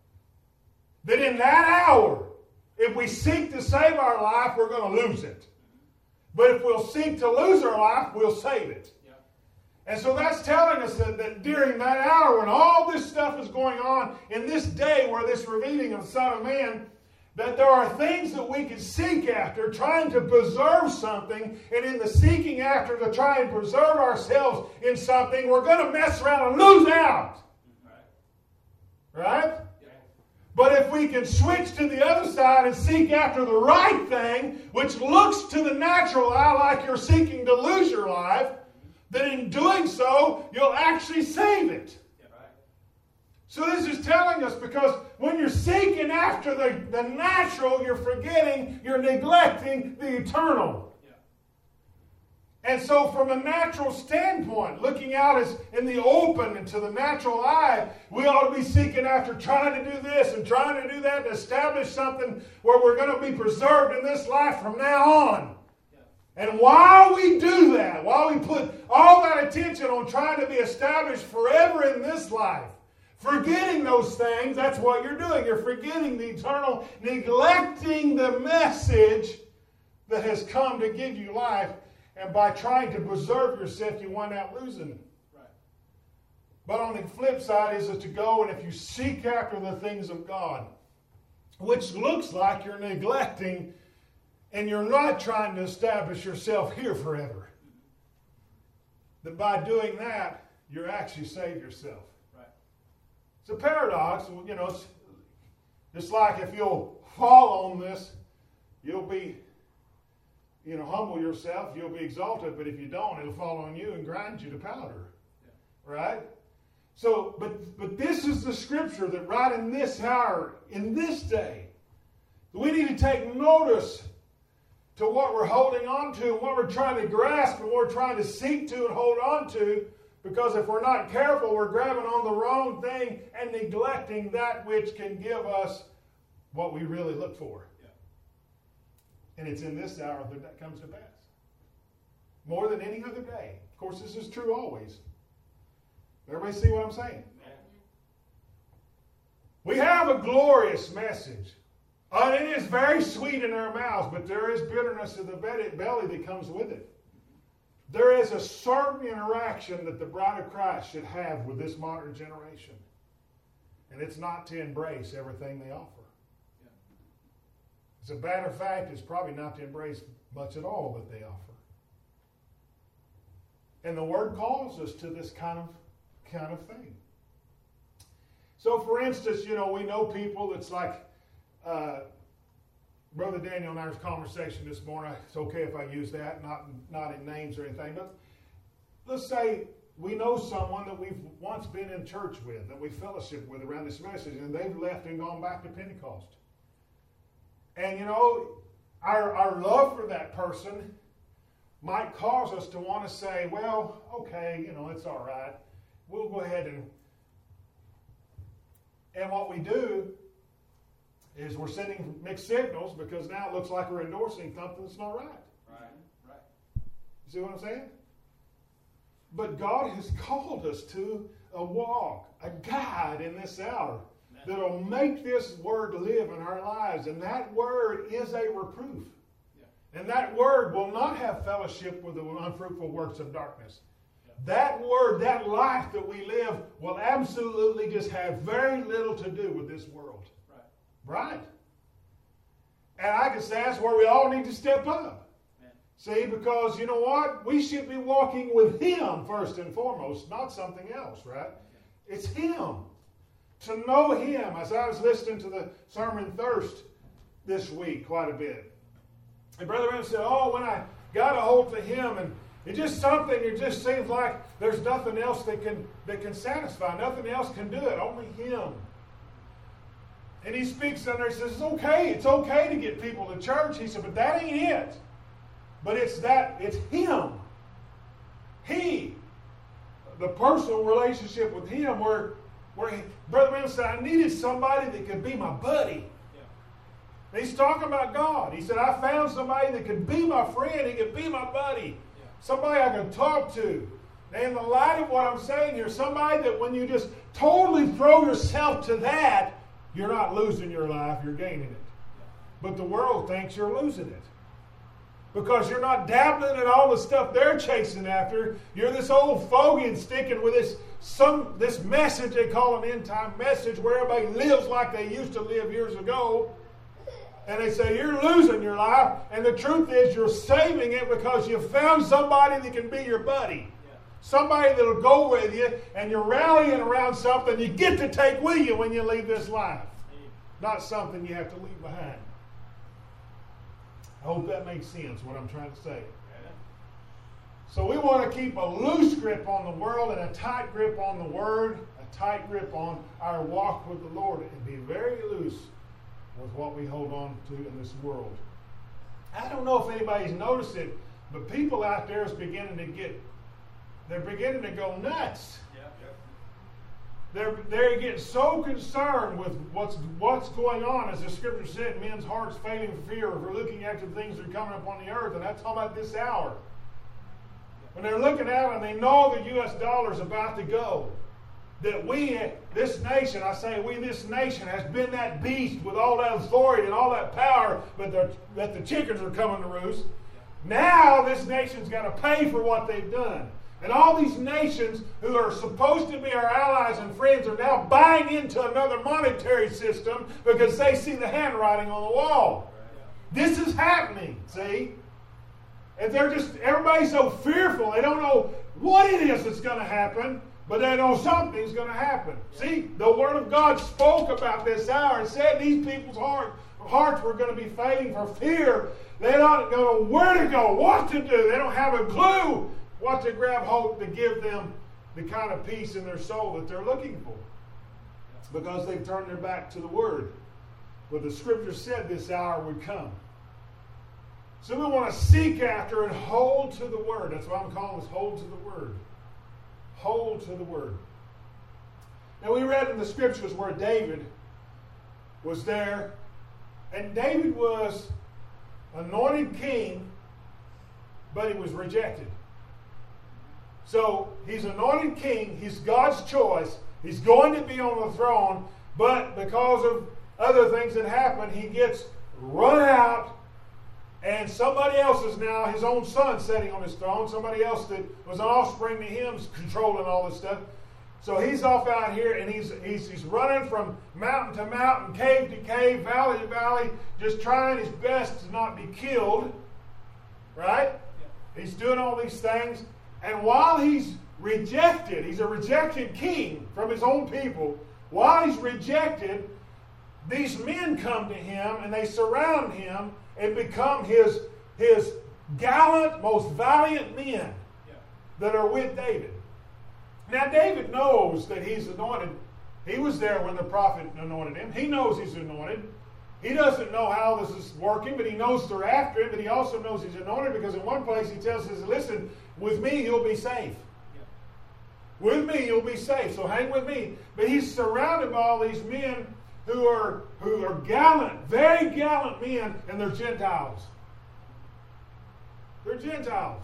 That in that hour, if we seek to save our life, we're going to lose it. But if we'll seek to lose our life, we'll save it. And so that's telling us that, that during that hour when all this stuff is going on, in this day where this revealing of the Son of Man, that there are things that we can seek after, trying to preserve something, and in the seeking after to try and preserve ourselves in something, we're going to mess around and lose out. Right? But if we can switch to the other side and seek after the right thing, which looks to the natural eye like you're seeking to lose your life, then in doing so, you'll actually save it. Yeah, right. So this is telling us, because when you're seeking after the, the natural, you're forgetting, you're neglecting the eternal. Yeah. And so from a natural standpoint, looking out as in the open and to the natural eye, we ought to be seeking after trying to do this and trying to do that to establish something where we're going to be preserved in this life from now on. And while we do that, while we put all that attention on trying to be established forever in this life, forgetting those things, that's what you're doing. You're forgetting the eternal, neglecting the message that has come to give you life. And by trying to preserve yourself, you wind up losing it. Right. But on the flip side is to go, and if you seek after the things of God, which looks like you're neglecting, and you're not trying to establish yourself here forever, that by doing that, you're actually saved yourself. Right. It's a paradox. You know, it's just like if you'll fall on this, you'll be, you know, humble yourself, you'll be exalted. But if you don't, it'll fall on you and grind you to powder. Yeah. Right? So, but but this is the scripture that right in this hour, in this day, we need to take notice to what we're holding on to and what we're trying to grasp and what we're trying to seek to and hold on to. Because if we're not careful, we're grabbing on the wrong thing and neglecting that which can give us what we really look for. Yeah. And it's in this hour that that comes to pass. More than any other day. Of course, this is true always. Everybody see what I'm saying? Yeah. We have a glorious message. Uh, it is very sweet in our mouths, but there is bitterness in the belly that comes with it. There is a certain interaction that the bride of Christ should have with this modern generation. And it's not to embrace everything they offer. Yeah. As a matter of fact, it's probably not to embrace much at all that they offer. And the Word calls us to this kind of, kind of thing. So, for instance, you know, we know people that's like, Uh, Brother Daniel and I's conversation this morning, it's okay if I use that, not, not in names or anything, but let's say we know someone that we've once been in church with, that we fellowship with around this message, and they've left and gone back to Pentecost. And, you know, our, our love for that person might cause us to want to say, well, okay, you know, it's all right. We'll go ahead and... And what we do is we're sending mixed signals, because now it looks like we're endorsing something that's not right. Right, right. You see what I'm saying? But God has called us to a walk, a guide in this hour that will make this word live in our lives. And that word is a reproof. Yeah. And that word will not have fellowship with the unfruitful works of darkness. Yeah. That word, that life that we live, will absolutely just have very little to do with this world. Right. And I can say that's where we all need to step up. Amen. See, because you know what? We should be walking with Him first and foremost, not something else, right? It's Him. To know Him. As I was listening to the sermon Thirst this week quite a bit. And Brother Branham said, oh, when I got a hold of Him, and it's just something, it just seems like there's nothing else that can, that can satisfy. Nothing else can do it. Only Him. And he speaks in there, he says, it's okay, it's okay to get people to church. He said, but that ain't it. But it's that, it's Him. He. The personal relationship with Him, where, where he, Brother Branham said, I needed somebody that could be my buddy. Yeah. He's talking about God. He said, I found somebody that could be my friend. He could be my buddy. Yeah. Somebody I could talk to. And in the light of what I'm saying here, somebody that when you just totally throw yourself to that, you're not losing your life, you're gaining it. But the world thinks you're losing it. Because you're not dabbling in all the stuff they're chasing after. You're this old fogey and sticking with this some this message they call an end time message where everybody lives like they used to live years ago. And they say you're losing your life. And the truth is you're saving it because you found somebody that can be your buddy. Somebody that'll go with you, and you're rallying around something you get to take with you when you leave this life. Not something you have to leave behind. I hope that makes sense, what I'm trying to say. So we want to keep a loose grip on the world and a tight grip on the Word, a tight grip on our walk with the Lord, and be very loose with what we hold on to in this world. I don't know if anybody's noticed it, but people out there is beginning to get They're beginning to go nuts. Yep, yep. They're, they're getting so concerned with what's what's going on, as the Scripture said, men's hearts failing for fear of looking after the things that are coming upon the earth. And that's talking about this hour. When they're looking out and they know the U S dollar is about to go, that we, this nation, I say we, this nation, has been that beast with all that authority and all that power, but the, that the chickens are coming to roost. Now this nation's got to pay for what they've done. And all these nations who are supposed to be our allies and friends are now buying into another monetary system because they see the handwriting on the wall. This is happening, see? And they're just, everybody's so fearful. They don't know what it is that's going to happen, but they know something's going to happen. See, the Word of God spoke about this hour and said these people's heart, hearts were going to be failing for fear. They don't know where to go, what to do. They don't have a clue what to grab hold to give them the kind of peace in their soul that they're looking for. Because they've turned their back to the Word. But the Scripture said this hour would come. So we want to seek after and hold to the Word. That's what I'm calling this, hold to the Word. Hold to the Word. Now we read in the Scriptures where David was there. And David was anointed king, but he was rejected. So he's anointed king. He's God's choice. He's going to be on the throne. But because of other things that happen, he gets run out. And somebody else is now, his own son, sitting on his throne. Somebody else that was an offspring to him is controlling all this stuff. So he's off out here, and he's, he's, he's running from mountain to mountain, cave to cave, valley to valley, just trying his best to not be killed. Right? Yeah. He's doing all these things. And while he's rejected, he's a rejected king from his own people, while he's rejected, these men come to him and they surround him and become his, his gallant, most valiant men yeah. that are with David. Now David knows that he's anointed. He was there when the prophet anointed him. He knows he's anointed. He doesn't know how this is working, but he knows they're after him, but he also knows he's anointed because in one place he tells us, listen, with me you'll be safe. Yeah. With me you'll be safe, so hang with me. But he's surrounded by all these men who are, who are gallant, very gallant men, and they're Gentiles. They're Gentiles.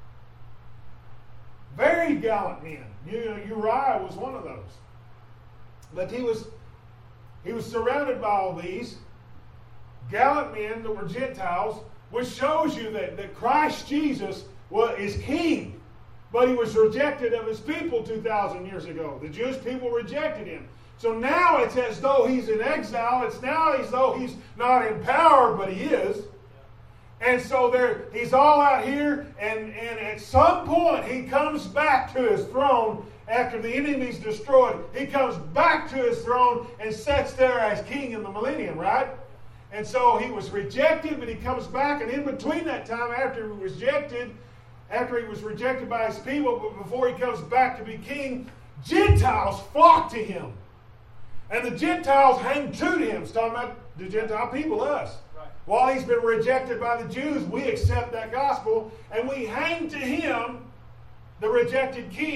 Very gallant men. You know, Uriah was one of those. But he was, he was surrounded by all these gallant men that were Gentiles, which shows you that, that Christ Jesus was, is king. But he was rejected of his people two thousand years ago. The Jewish people rejected him. So now it's as though he's in exile. It's now as though he's not in power, but he is. And so there, he's all out here, and, and at some point he comes back to his throne after the enemy's destroyed. He comes back to his throne and sits there as king in the millennium, right? And so he was rejected, but he comes back, and in between that time, after he was rejected, after he was rejected by his people, but before he comes back to be king, Gentiles flock to him. And the Gentiles hang to him. It's talking about the Gentile people, us. Right. While he's been rejected by the Jews, we accept that gospel, and we hang to him, the rejected king,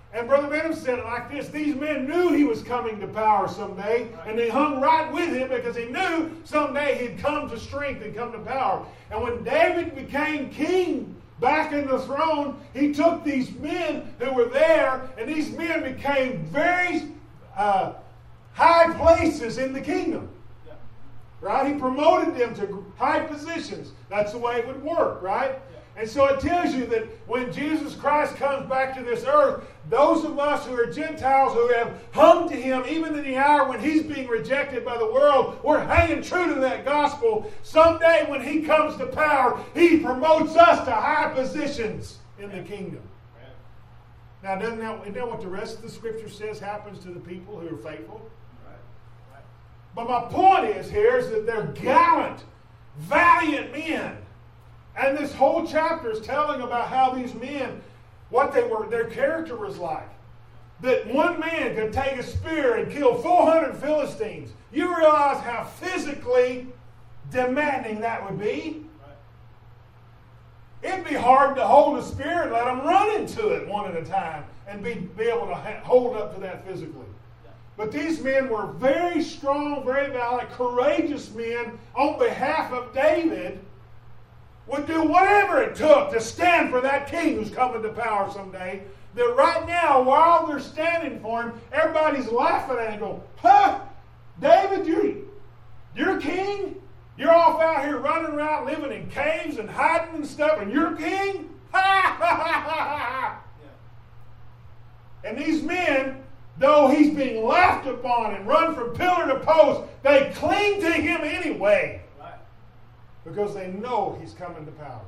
And Brother Branham said it like this: these men knew he was coming to power someday, and they hung right with him because he knew someday he'd come to strength and come to power. And when David became king back in the throne, he took these men who were there, and these men became very uh, high places in the kingdom. Right? He promoted them to high positions. That's the way it would work, right? Yeah. And so it tells you that when Jesus Christ comes back to this earth, those of us who are Gentiles who have hung to him, even in the hour when he's being rejected by the world, we're hanging true to that gospel. Someday when he comes to power, he promotes us to high positions in the kingdom. Now, doesn't that, isn't that what the rest of the scripture says happens to the people who are faithful? But my point is here is that they're gallant, valiant men. And this whole chapter is telling about how these men, what they were, their character was like. That one man could take a spear and kill four hundred Philistines. You realize how physically demanding that would be? It'd be hard to hold a spear and let them run into it one at a time and be, be able to ha- hold up to that physically. But these men were very strong, very valiant, courageous men on behalf of David, would do whatever it took to stand for that king who's coming to power someday. That right now, while they're standing for him, everybody's laughing at him and going, huh, David, you're, you're king? You're off out here running around living in caves and hiding and stuff, and you're king? Ha, ha, ha, ha, ha. Yeah. And these men, though he's being laughed upon and run from pillar to post, they cling to him anyway. Right. Because they know he's coming to power.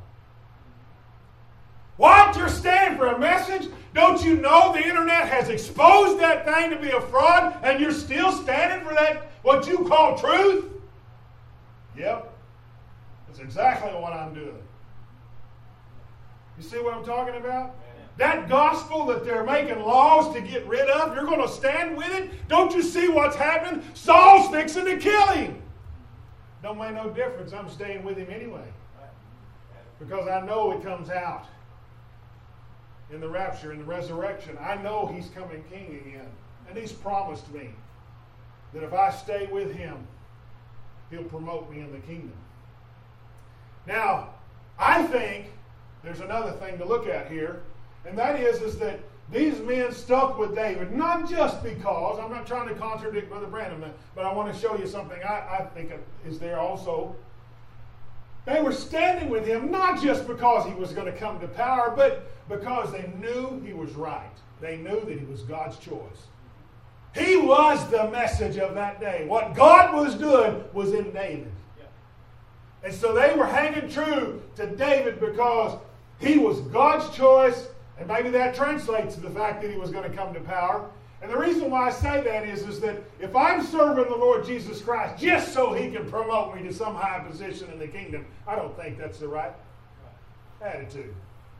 What? You're standing for a message? Don't you know the internet has exposed that thing to be a fraud, and you're still standing for that, what you call truth? Yep. That's exactly what I'm doing. You see what I'm talking about? That gospel that they're making laws to get rid of, you're going to stand with it? Don't you see what's happening? Saul's fixing to kill him. Don't make no difference. I'm staying with him anyway. Because I know it comes out in the rapture, in the resurrection. I know he's coming king again. And he's promised me that if I stay with him, he'll promote me in the kingdom. Now, I think there's another thing to look at here. And that is, is that these men stuck with David, not just because, I'm not trying to contradict Brother Branham, but I want to show you something I, I think is there also. They were standing with him not just because he was going to come to power, but because they knew he was right. They knew that he was God's choice. He was the message of that day. What God was doing was in David. And so they were hanging true to David because he was God's choice. And maybe that translates to the fact that he was going to come to power. And the reason why I say that is, is that if I'm serving the Lord Jesus Christ just so he can promote me to some high position in the kingdom, I don't think that's the right attitude.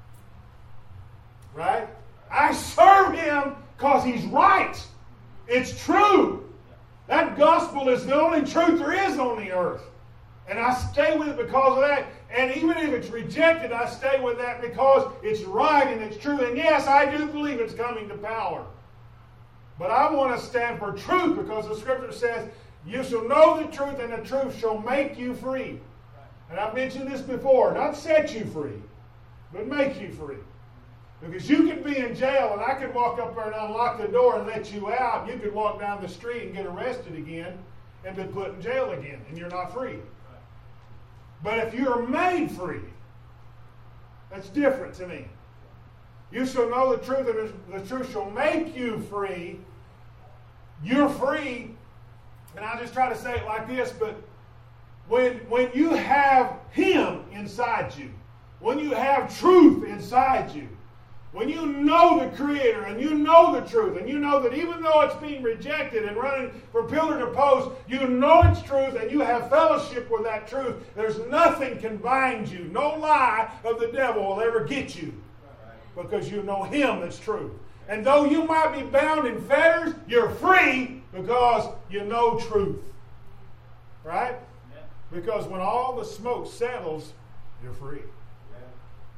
Right? I serve him because he's right. It's true. That gospel is the only truth there is on the earth. And I stay with it because of that. And even if it's rejected, I stay with that because it's right and it's true. And yes, I do believe it's coming to power. But I want to stand for truth because the scripture says, you shall know the truth and the truth shall make you free. And I've mentioned this before, not set you free, but make you free. Because you could be in jail and I could walk up there and unlock the door and let you out. You could walk down the street and get arrested again and be put in jail again, and you're not free. But if you're made free, that's different to me. You shall know the truth, and the truth shall make you free. You're free. And I just try to say it like this, but when, when you have him inside you, when you have truth inside you, when you know the Creator and you know the truth, and you know that even though it's being rejected and running from pillar to post, you know it's truth and you have fellowship with that truth, there's nothing can bind you. No lie of the devil will ever get you because you know him that's true. And though you might be bound in fetters, you're free because you know truth. Right? Because when all the smoke settles, you're free.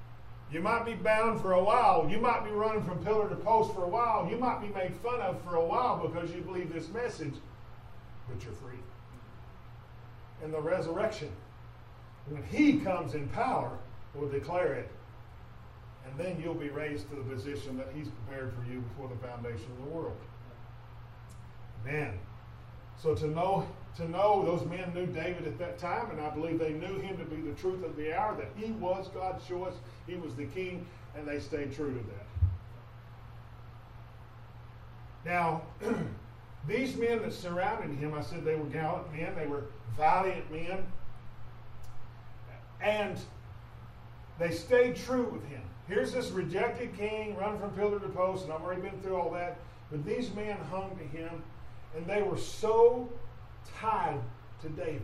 You might be bound for a while. You might be running from pillar to post for a while. You might be made fun of for a while because you believe this message, but you're free. And the resurrection, when he comes in power, will declare it. And then you'll be raised to the position that he's prepared for you before the foundation of the world. Man. So to know, to know those men knew David at that time, and I believe they knew him to be the truth of the hour, that he was God's choice, he was the king, and they stayed true to that. Now, these men that surrounded him, I said they were gallant men, they were valiant men, and they stayed true with him. Here's this rejected king, running from pillar to post, and I've already been through all that, but these men hung to him, and they were so tied to David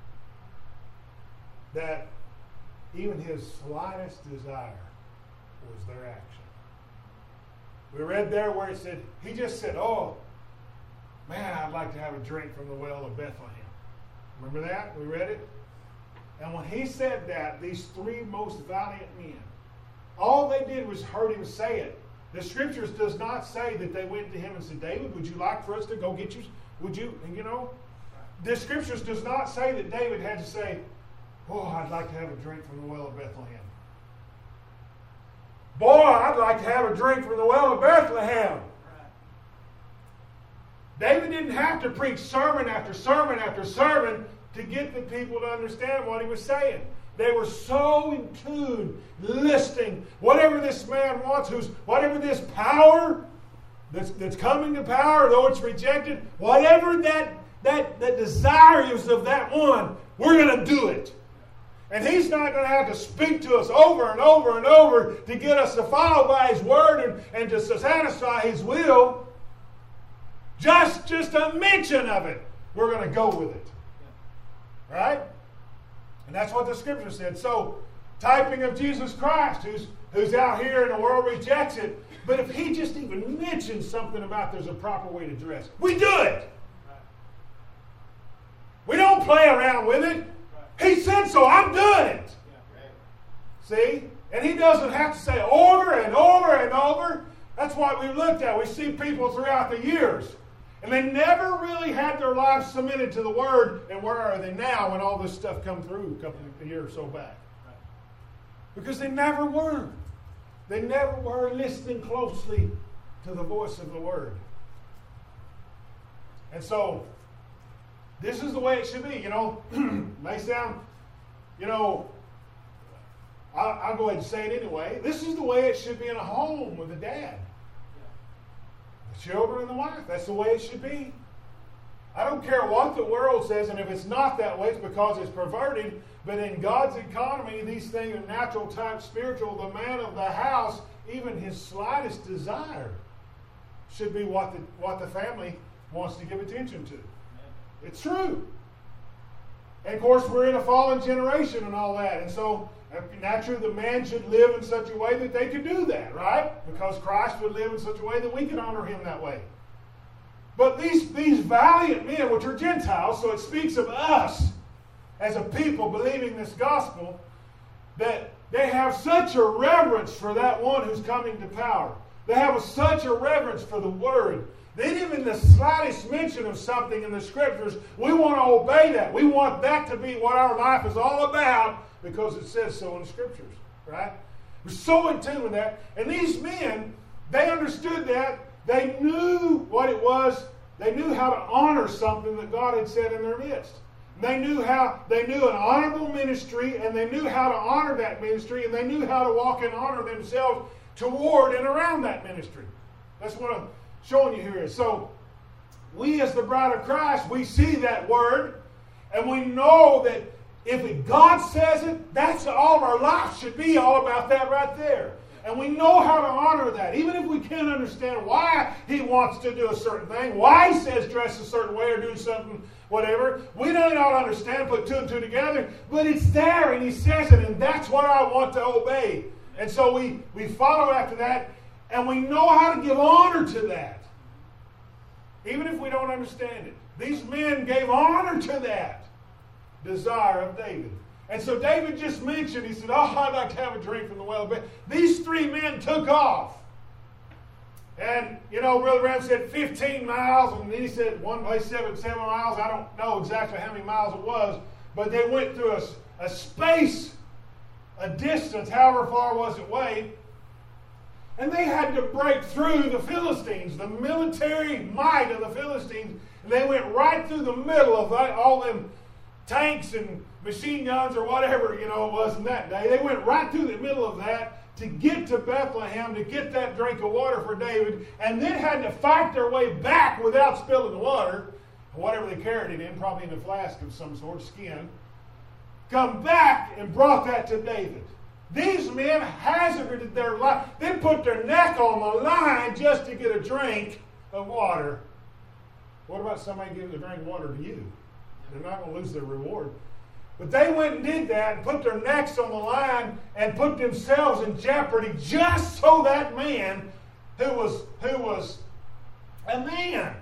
that even his slightest desire was their action. We read there where it said, he just said, oh, man, I'd like to have a drink from the well of Bethlehem. Remember that? We read it? And when he said that, these three most valiant men, all they did was heard him say it. The scriptures does not say that they went to him and said, David, would you like for us to go get you? Would you, you know? The scriptures does not say that David had to say, oh, I'd like to have a drink from the well of Bethlehem. Boy, I'd like to have a drink from the well of Bethlehem. David didn't have to preach sermon after sermon after sermon to get the people to understand what he was saying. They were so in tune, listening. Whatever this man wants, who's whatever this power that's, that's coming to power, though it's rejected, whatever that, that, that desire is of that one, we're going to do it. And he's not going to have to speak to us over and over and over to get us to follow by his word and, and to satisfy his will. Just, just a mention of it, we're going to go with it. Right? And that's what the scripture said. So, typing of Jesus Christ, who's, who's out here and the world rejects it. But if he just even mentions something about there's a proper way to dress, we do it. We don't play around with it. He said so, I'm doing it. See? And he doesn't have to say over and over and over. That's what we've looked at. We see people throughout the years. And they never really had their lives submitted to the Word. And where are they now when all this stuff come through a couple of years or so back? Because they never were. They never were listening closely to the voice of the Word. And so, this is the way it should be. You know, may sound, you know, I'll, I'll go ahead and say it anyway. This is the way it should be in a home with a dad. Children and the wife. That's the way it should be. I don't care what the world says, and if it's not that way, it's because it's perverted. But in God's economy, these things are natural, type, spiritual. The man of the house, even his slightest desire, should be what the, what the family wants to give attention to. It's true. And of course, we're in a fallen generation and all that. And so, naturally, the man should live in such a way that they could do that, right? Because Christ would live in such a way that we can honor him that way. But these, these valiant men, which are Gentiles, so it speaks of us as a people believing this gospel, that they have such a reverence for that one who's coming to power. They have a, such a reverence for the Word. Then even the slightest mention of something in the Scriptures, we want to obey that. We want that to be what our life is all about, because it says so in the Scriptures, right? We're so in tune with that. And these men, they understood that. They knew what it was. They knew how to honor something that God had said in their midst. They knew how, they knew an honorable ministry, and they knew how to honor that ministry, and they knew how to walk in honor themselves toward and around that ministry. That's what I'm showing you here. So, we as the bride of Christ, we see that word, and we know that if it, God says it, that's all of our life should be all about that right there. And we know how to honor that. Even if we can't understand why he wants to do a certain thing, why he says dress a certain way or do something, whatever, we may not understand, put two and two together, but it's there and he says it, and that's what I want to obey. And so we, we follow after that, and we know how to give honor to that. Even if we don't understand it. These men gave honor to that desire of David. And so David just mentioned, he said, oh, I'd like to have a drink from the well of Bethlehem. These three men took off. And, you know, Brother Branham said fifteen miles, and then he said one place seven, seven miles. I don't know exactly how many miles it was, but they went through a, a space, a distance, however far was it away, and they had to break through the Philistines, the military might of the Philistines, and they went right through the middle of all them tanks and machine guns or whatever, you know, it was in that day. They went right through the middle of that to get to Bethlehem, to get that drink of water for David, and then had to fight their way back without spilling the water, whatever they carried it in, probably in a flask of some sort, skin, come back and brought that to David. These men hazarded their life. They put their neck on the line just to get a drink of water. What about somebody giving a drink of water to you? They're not going to lose their reward. But they went and did that and put their necks on the line and put themselves in jeopardy just so that man who was, who was a man,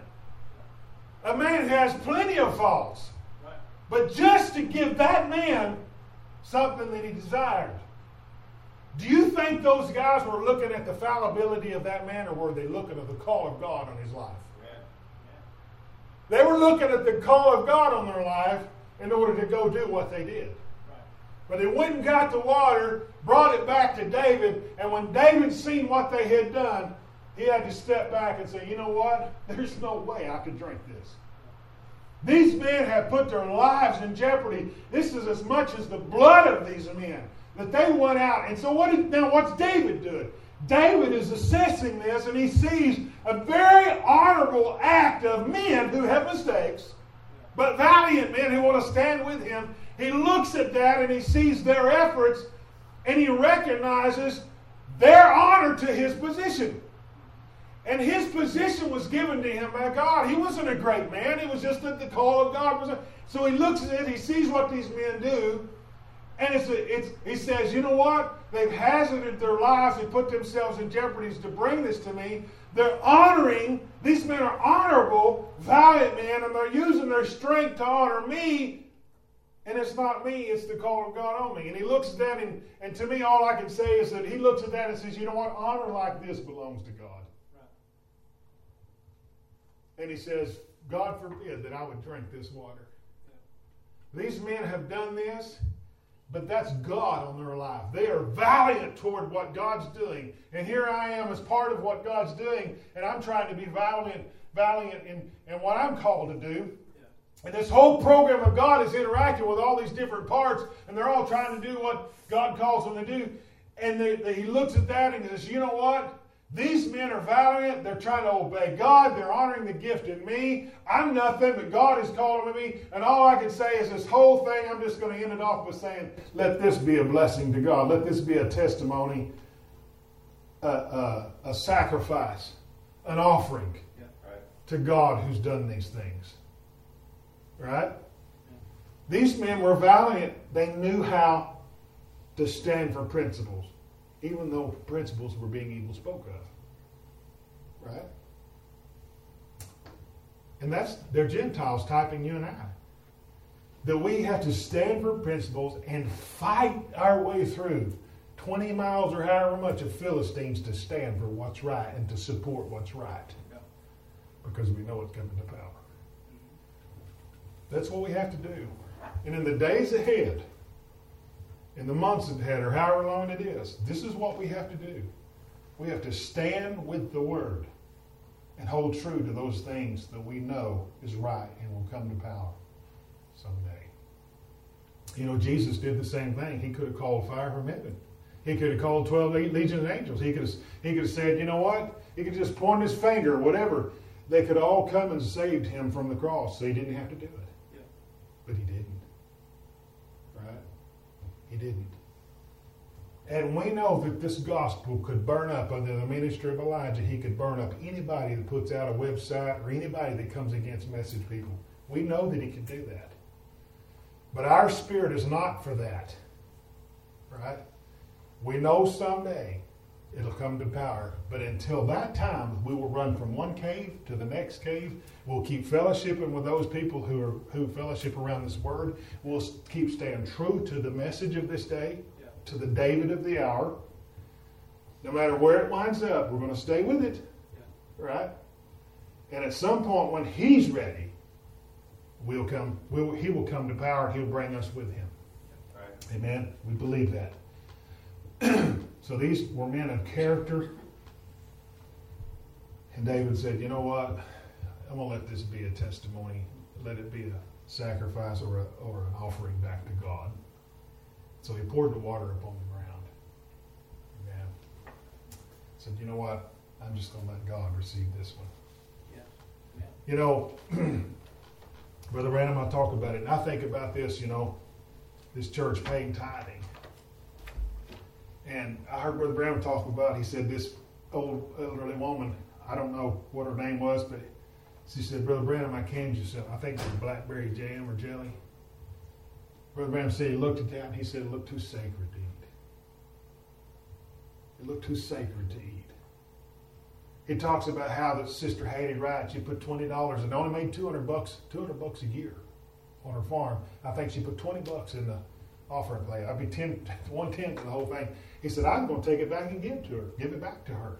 a man who has plenty of faults, but just to give that man something that he desired. Do you think those guys were looking at the fallibility of that man, or were they looking at the call of God on his life? Yeah. Yeah. They were looking at the call of God on their life in order to go do what they did. Right. But they went and got the water, brought it back to David, and when David seen what they had done, he had to step back and say, you know what? There's no way I could drink this. These men have put their lives in jeopardy. This is as much as the blood of these men that they went out. And so what is, now what's David doing? David is assessing this, and he sees a very honorable act of men who have mistakes, but valiant men who want to stand with him. He looks at that and he sees their efforts, and he recognizes their honor to his position. And his position was given to him by God. He wasn't a great man. He was just that the call of God was. So he looks at it, he sees what these men do, and it's, a, it's he says, you know what? They've hazarded their lives. They put themselves in jeopardy to bring this to me. They're honoring, these men are honorable, valiant men, and they're using their strength to honor me. And it's not me, it's the call of God on me. And he looks at that, and, and to me, all I can say is that he looks at that and says, you know what? Honor like this belongs to God. And he says, God forbid that I would drink this water. Yeah. These men have done this, but that's God on their life. They are valiant toward what God's doing. And here I am as part of what God's doing, and I'm trying to be valiant, valiant in, in what I'm called to do. Yeah. And this whole program of God is interacting with all these different parts, and they're all trying to do what God calls them to do. And they, they, he looks at that and he says, you know what? These men are valiant. They're trying to obey God. They're honoring the gift in me. I'm nothing, but God is calling me. And all I can say is this whole thing, I'm just going to end it off by saying, let this be a blessing to God. Let this be a testimony, a, a, a sacrifice, an offering yeah, right. to God who's done these things. Right? Yeah. These men were valiant. They knew how to stand for principles, even though principles were being evil spoke of. Right? And that's, they're Gentiles typing you and I. That we have to stand for principles and fight our way through twenty miles or however much of Philistines to stand for what's right and to support what's right. Because we know it's coming to power. That's what we have to do. And in the days ahead, in the months ahead, or however long it is, this is what we have to do. We have to stand with the Word and hold true to those things that we know is right and will come to power someday. You know, Jesus did the same thing. He could have called fire from heaven. He could have called twelve legions of angels. He could have, he could have said, you know what? He could just point his finger or whatever. They could all come and saved him from the cross. So he didn't have to do it. Yeah. But he didn't. Right? He didn't. And we know that this gospel could burn up under the ministry of Elijah. He could burn up anybody that puts out a website or anybody that comes against message people. We know that he can do that. But our spirit is not for that. Right? We know someday it'll come to power. But until that time, we will run from one cave to the next cave. We'll keep fellowshipping with those people who are who fellowship around this word. We'll keep staying true to the message of this day, yeah. to the David of the hour. No matter where it winds up, we're going to stay with it, yeah. right? And at some point, when He's ready, we'll come. We'll, he will come to power. He'll bring us with Him. Right. Amen. We believe that. So these were men of character. And David said, you know what? I'm going to let this be a testimony. Let it be a sacrifice or, a, or an offering back to God. So he poured the water upon the ground. Amen. Said, you know what? I'm just going to let God receive this one. Yeah. Yeah. You know, Brother Branham, I talk about it, and I think about this, you know, this church paying tithing. And I heard Brother Branham talk about, he said this old elderly woman, I don't know what her name was, but she said, Brother Branham, I canned you some, I think it was blackberry jam or jelly. Brother Branham said he looked at that and he said it looked too sacred to eat. It looked too sacred to eat. He talks about how the Sister Hattie Wright, she put twenty dollars and only made two hundred bucks, two hundred bucks a year on her farm. I think she put twenty bucks in the offering plate. I'd be ten, one tenth of the whole thing. He said, I'm going to take it back and give it to her. Give it back to her.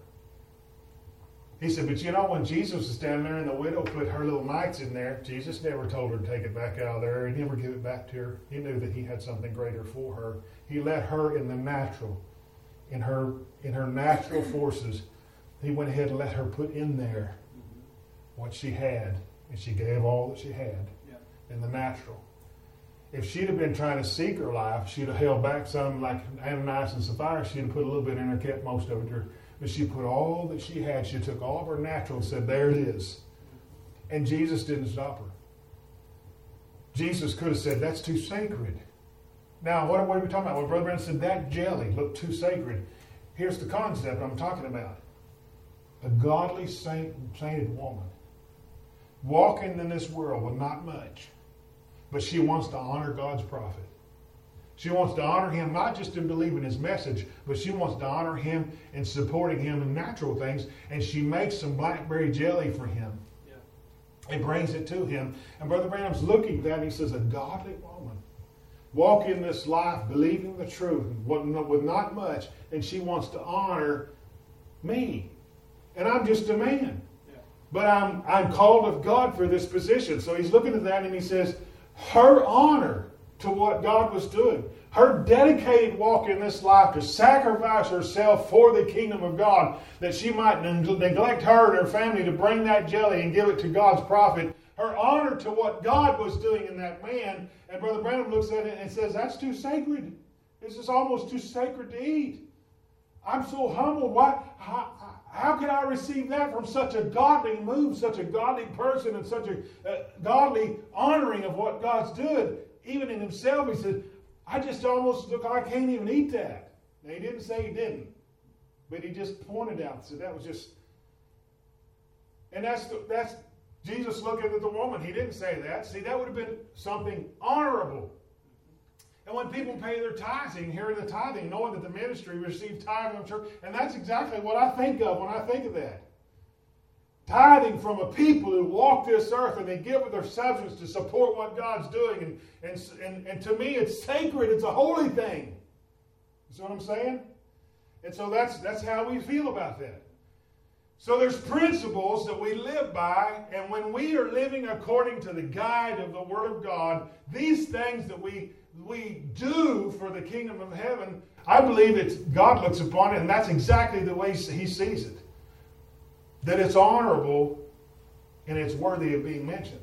He said, but you know, when Jesus was standing there and the widow put her little mites in there, Jesus never told her to take it back out of there. He never gave it back to her. He knew that He had something greater for her. He let her in the natural, in her, in her natural forces. He went ahead and let her put in there what she had. And she gave all that she had in the natural. If she'd have been trying to seek her life, she'd have held back some, like Ananias and Sapphira. She'd have put a little bit in her, kept most of it. But she put all that she had. She took all of her natural and said, there it is. And Jesus didn't stop her. Jesus could have said, that's too sacred. Now, what, what are we talking about? Well, Brother Branham said that jelly looked too sacred. Here's the concept I'm talking about. A godly, saint, sainted woman walking in this world with not much. But she wants to honor God's prophet. She wants to honor him not just in believing his message, but she wants to honor him in supporting him in natural things. And she makes some blackberry jelly for him. Yeah. And brings it to him. And Brother Branham's looking at that and he says, a godly woman walking this life, believing the truth, with not much, and she wants to honor me. And I'm just a man. Yeah. But I'm, I'm called of God for this position. So he's looking at that and he says, her honor to what God was doing, her dedicated walk in this life to sacrifice herself for the kingdom of God, that she might neglect her and her family to bring that jelly and give it to God's prophet, her honor to what God was doing in that man. And Brother Branham looks at it and says, that's too sacred. This is almost too sacred to eat. I'm so humbled. Why? How, how can I receive that from such a godly move, such a godly person, and such a uh, godly honoring of what God's doing? Even in himself, he said, I just almost look, I can't even eat that. Now, he didn't say he didn't, but he just pointed out, so that was just, and that's, the, that's Jesus looking at the woman. He didn't say that. See, that would have been something honorable. And when people pay their tithing, hearing the tithing, knowing that the ministry received tithing from church, and that's exactly what I think of when I think of that. Tithing from a people who walk this earth and they give of their substance to support what God's doing. And, and, and, and to me, it's sacred. It's a holy thing. You see what I'm saying? And so that's, that's how we feel about that. So there's principles that we live by, and when we are living according to the guide of the Word of God, these things that we we do for the kingdom of heaven, I believe it's God looks upon it, and that's exactly the way He sees it. That it's honorable and it's worthy of being mentioned.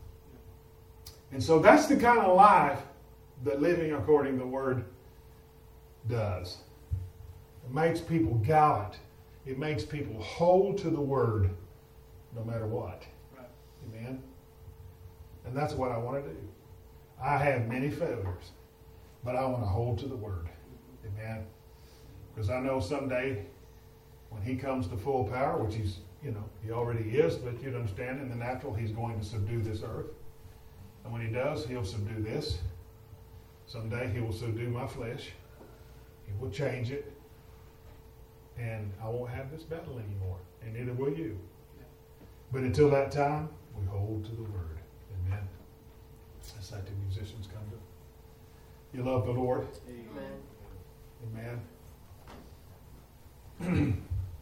And so that's the kind of life that living according to the Word does. It makes people gallant. It makes people hold to the Word no matter what. Right. Amen? And that's what I want to do. I have many failures, but I want to hold to the Word. Amen? Because I know someday when He comes to full power, which He's, you know, He already is, but you'd understand in the natural He's going to subdue this earth. And when He does, He'll subdue this. Someday He will subdue my flesh. He will change it. And I won't have this battle anymore, and neither will you. But until that time, we hold to the word. Amen. Let's let the musicians come to. You love the Lord? Amen. Amen.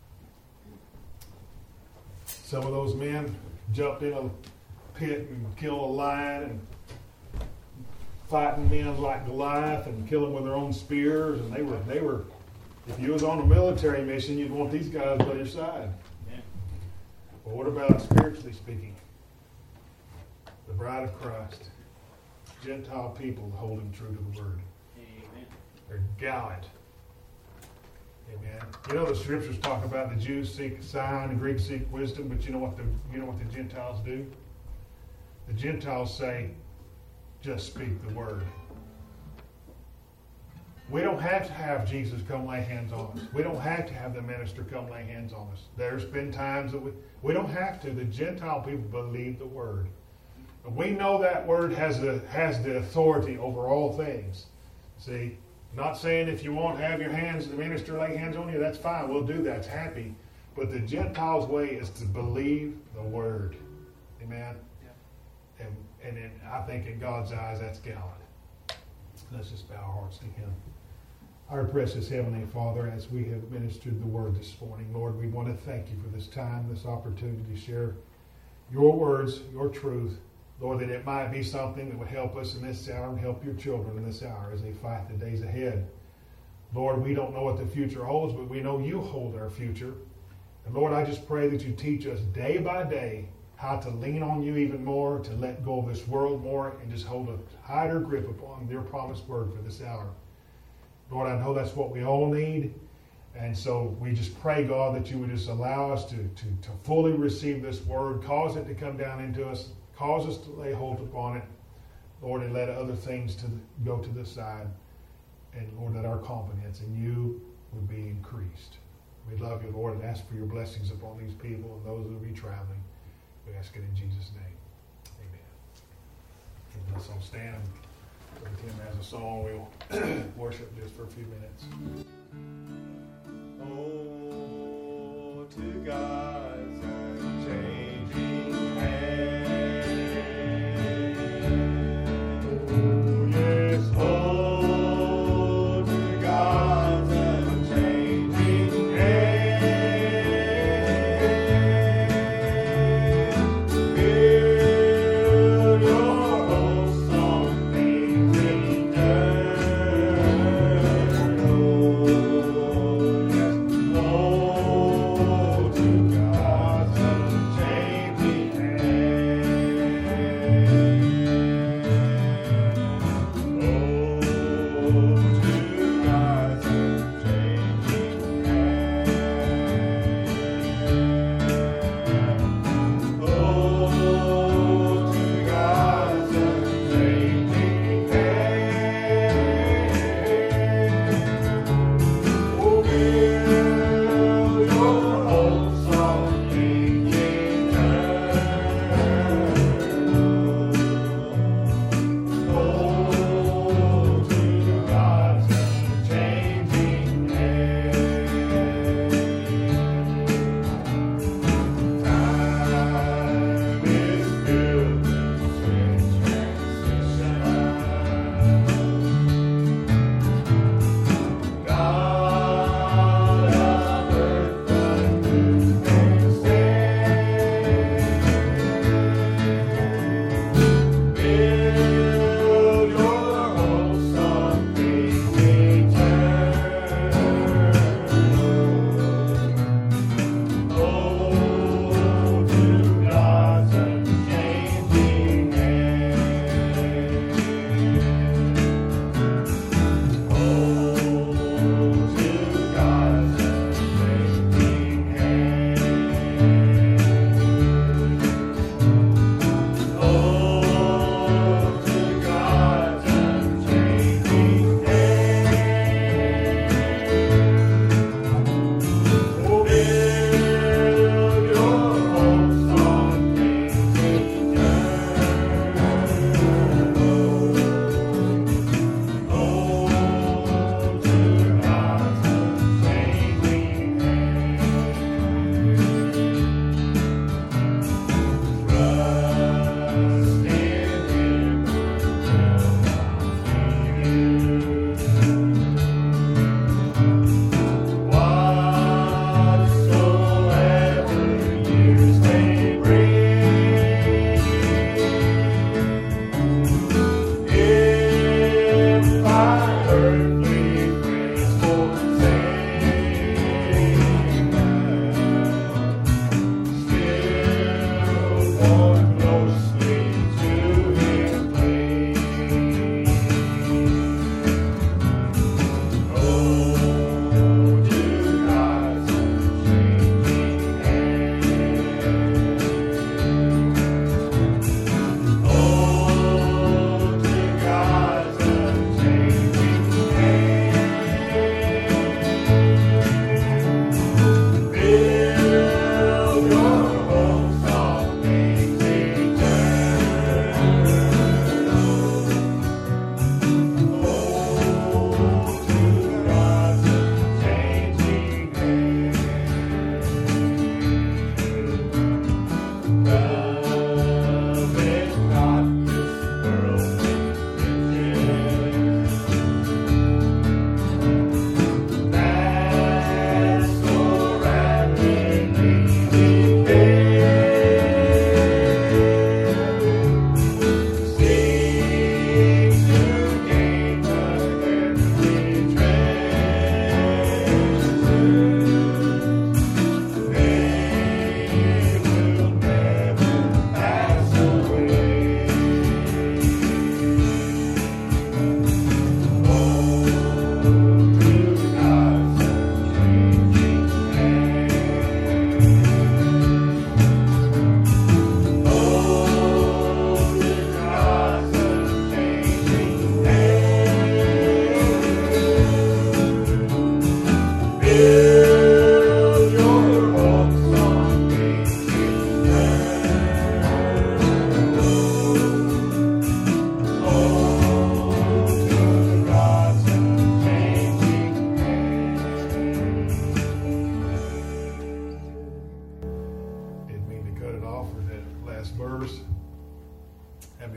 Some of those men jumped in a pit and killed a lion and fighting men like Goliath and killing with their own spears, and they were they were. If you was on a military mission, you'd want these guys by your side. Yeah. But what about spiritually speaking? The bride of Christ, Gentile people holding true to the word. Amen. They're gallant. Amen. You know the scriptures talk about the Jews seek a sign, the Greeks seek wisdom, but you know what the you know what the Gentiles do? The Gentiles say, just speak the word. We don't have to have Jesus come lay hands on us. We don't have to have the minister come lay hands on us. There's been times that we, we don't have to. The Gentile people believe the word. And we know that word has the, has the authority over all things. See, not saying if you won't have your hands, the minister lay hands on you, that's fine. We'll do that. It's happy. But the Gentiles' way is to believe the word. Amen? Yeah. And, and in, I think in God's eyes, that's gallant. Let's just bow our hearts to him. Our precious Heavenly Father, as we have ministered the word this morning, Lord, we want to thank you for this time, this opportunity to share your words, your truth. Lord, that it might be something that would help us in this hour and help your children in this hour as they fight the days ahead. Lord, we don't know what the future holds, but we know you hold our future. And Lord, I just pray that you teach us day by day how to lean on you even more, to let go of this world more, and just hold a tighter grip upon your promised word for this hour. Lord, I know that's what we all need. And so we just pray, God, that you would just allow us to, to, to fully receive this word, cause it to come down into us, cause us to lay hold upon it, Lord, and let other things to go to the side. And Lord, that our confidence in you would be increased. We love you, Lord, and ask for your blessings upon these people and those who will be traveling. We ask it in Jesus' name. Amen. And let's all stand. If Tim has a song, we'll worship just for a few minutes. Oh, to God's unchanging hand. Oh, yes, oh, to God's unchanging hand. Build your hopes on things eternal. Oh, yes, oh, to God.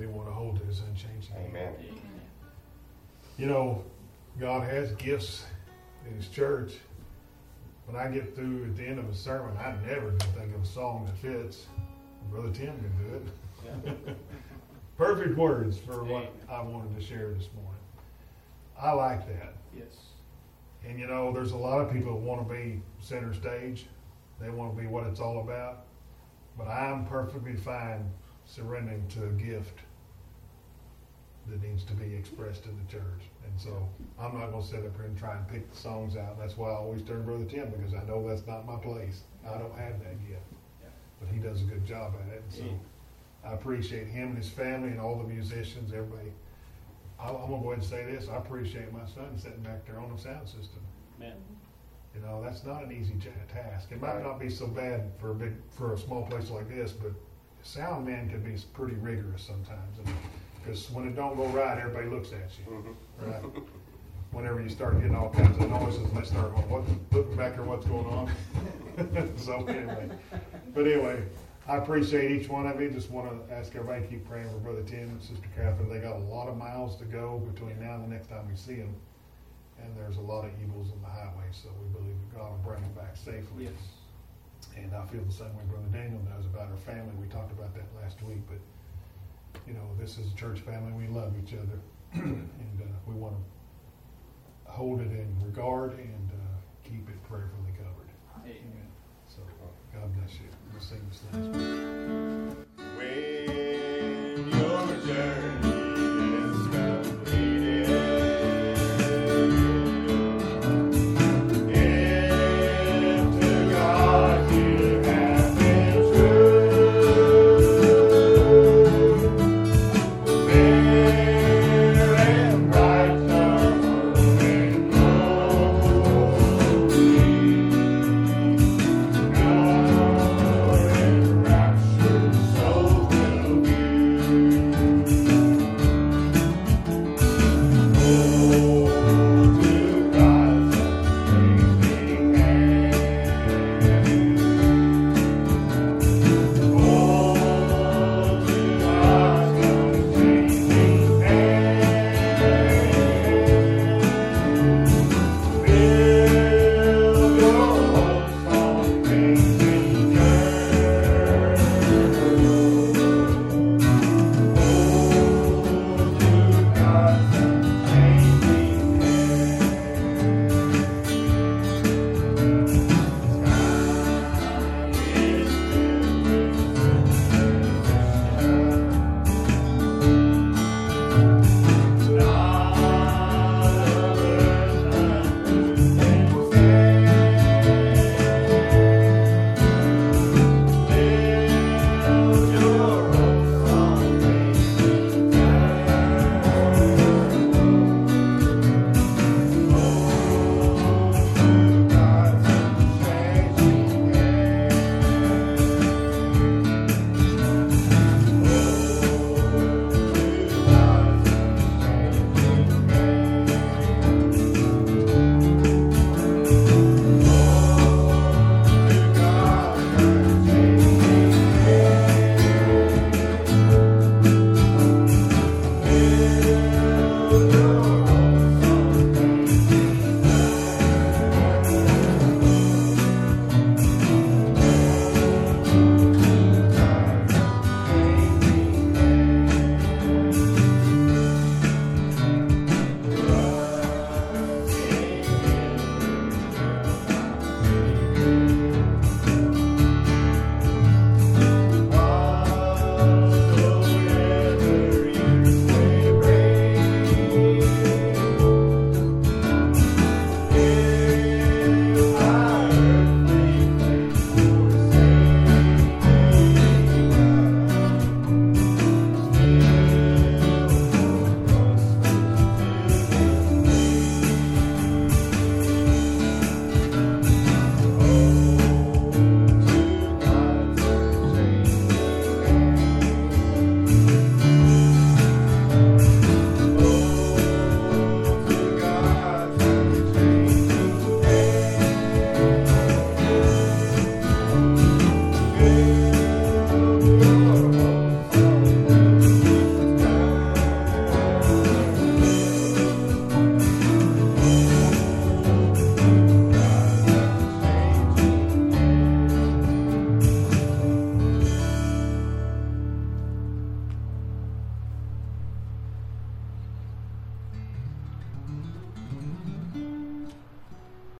really want to hold to his unchanging hand. Amen. You know, God has gifts in his church. When I get through at the end of a sermon, I never can think of a song that fits. Brother Tim can do it. Yeah. Perfect words for what I wanted to share this morning. I like that. Yes. And you know, there's a lot of people who want to be center stage. They want to be what it's all about. But I'm perfectly fine surrendering to a gift that needs to be expressed in the church. And so I'm not going to sit up here and try and pick the songs out. That's why I always turn to Brother Tim, because I know that's not my place. I don't have that gift. But he does a good job at it. And so I appreciate him and his family and all the musicians, everybody. I'm going to go ahead and say this. I appreciate my son sitting back there on the sound system. Amen. You know, that's not an easy task. It might not be so bad for a big, for a small place like this, but sound man can be pretty rigorous sometimes. Because when it don't go right, everybody looks at you, mm-hmm. right? Whenever you start getting all kinds of noises, and they start going, "What? Looking back there, what's going on?" So anyway, but anyway, I appreciate each one of you. Just want to ask everybody to keep praying for Brother Tim and Sister Catherine. They got a lot of miles to go between now and the next time we see them. And there's a lot of evils on the highway, so we believe that God will bring them back safely. Yes. And I feel the same way Brother Daniel does about our family. We talked about that last week, but, you know, this is a church family. We love each other, and uh, we want to hold it in regard and uh, keep it prayerfully covered. Amen. So, God bless you. We'll sing this last one. We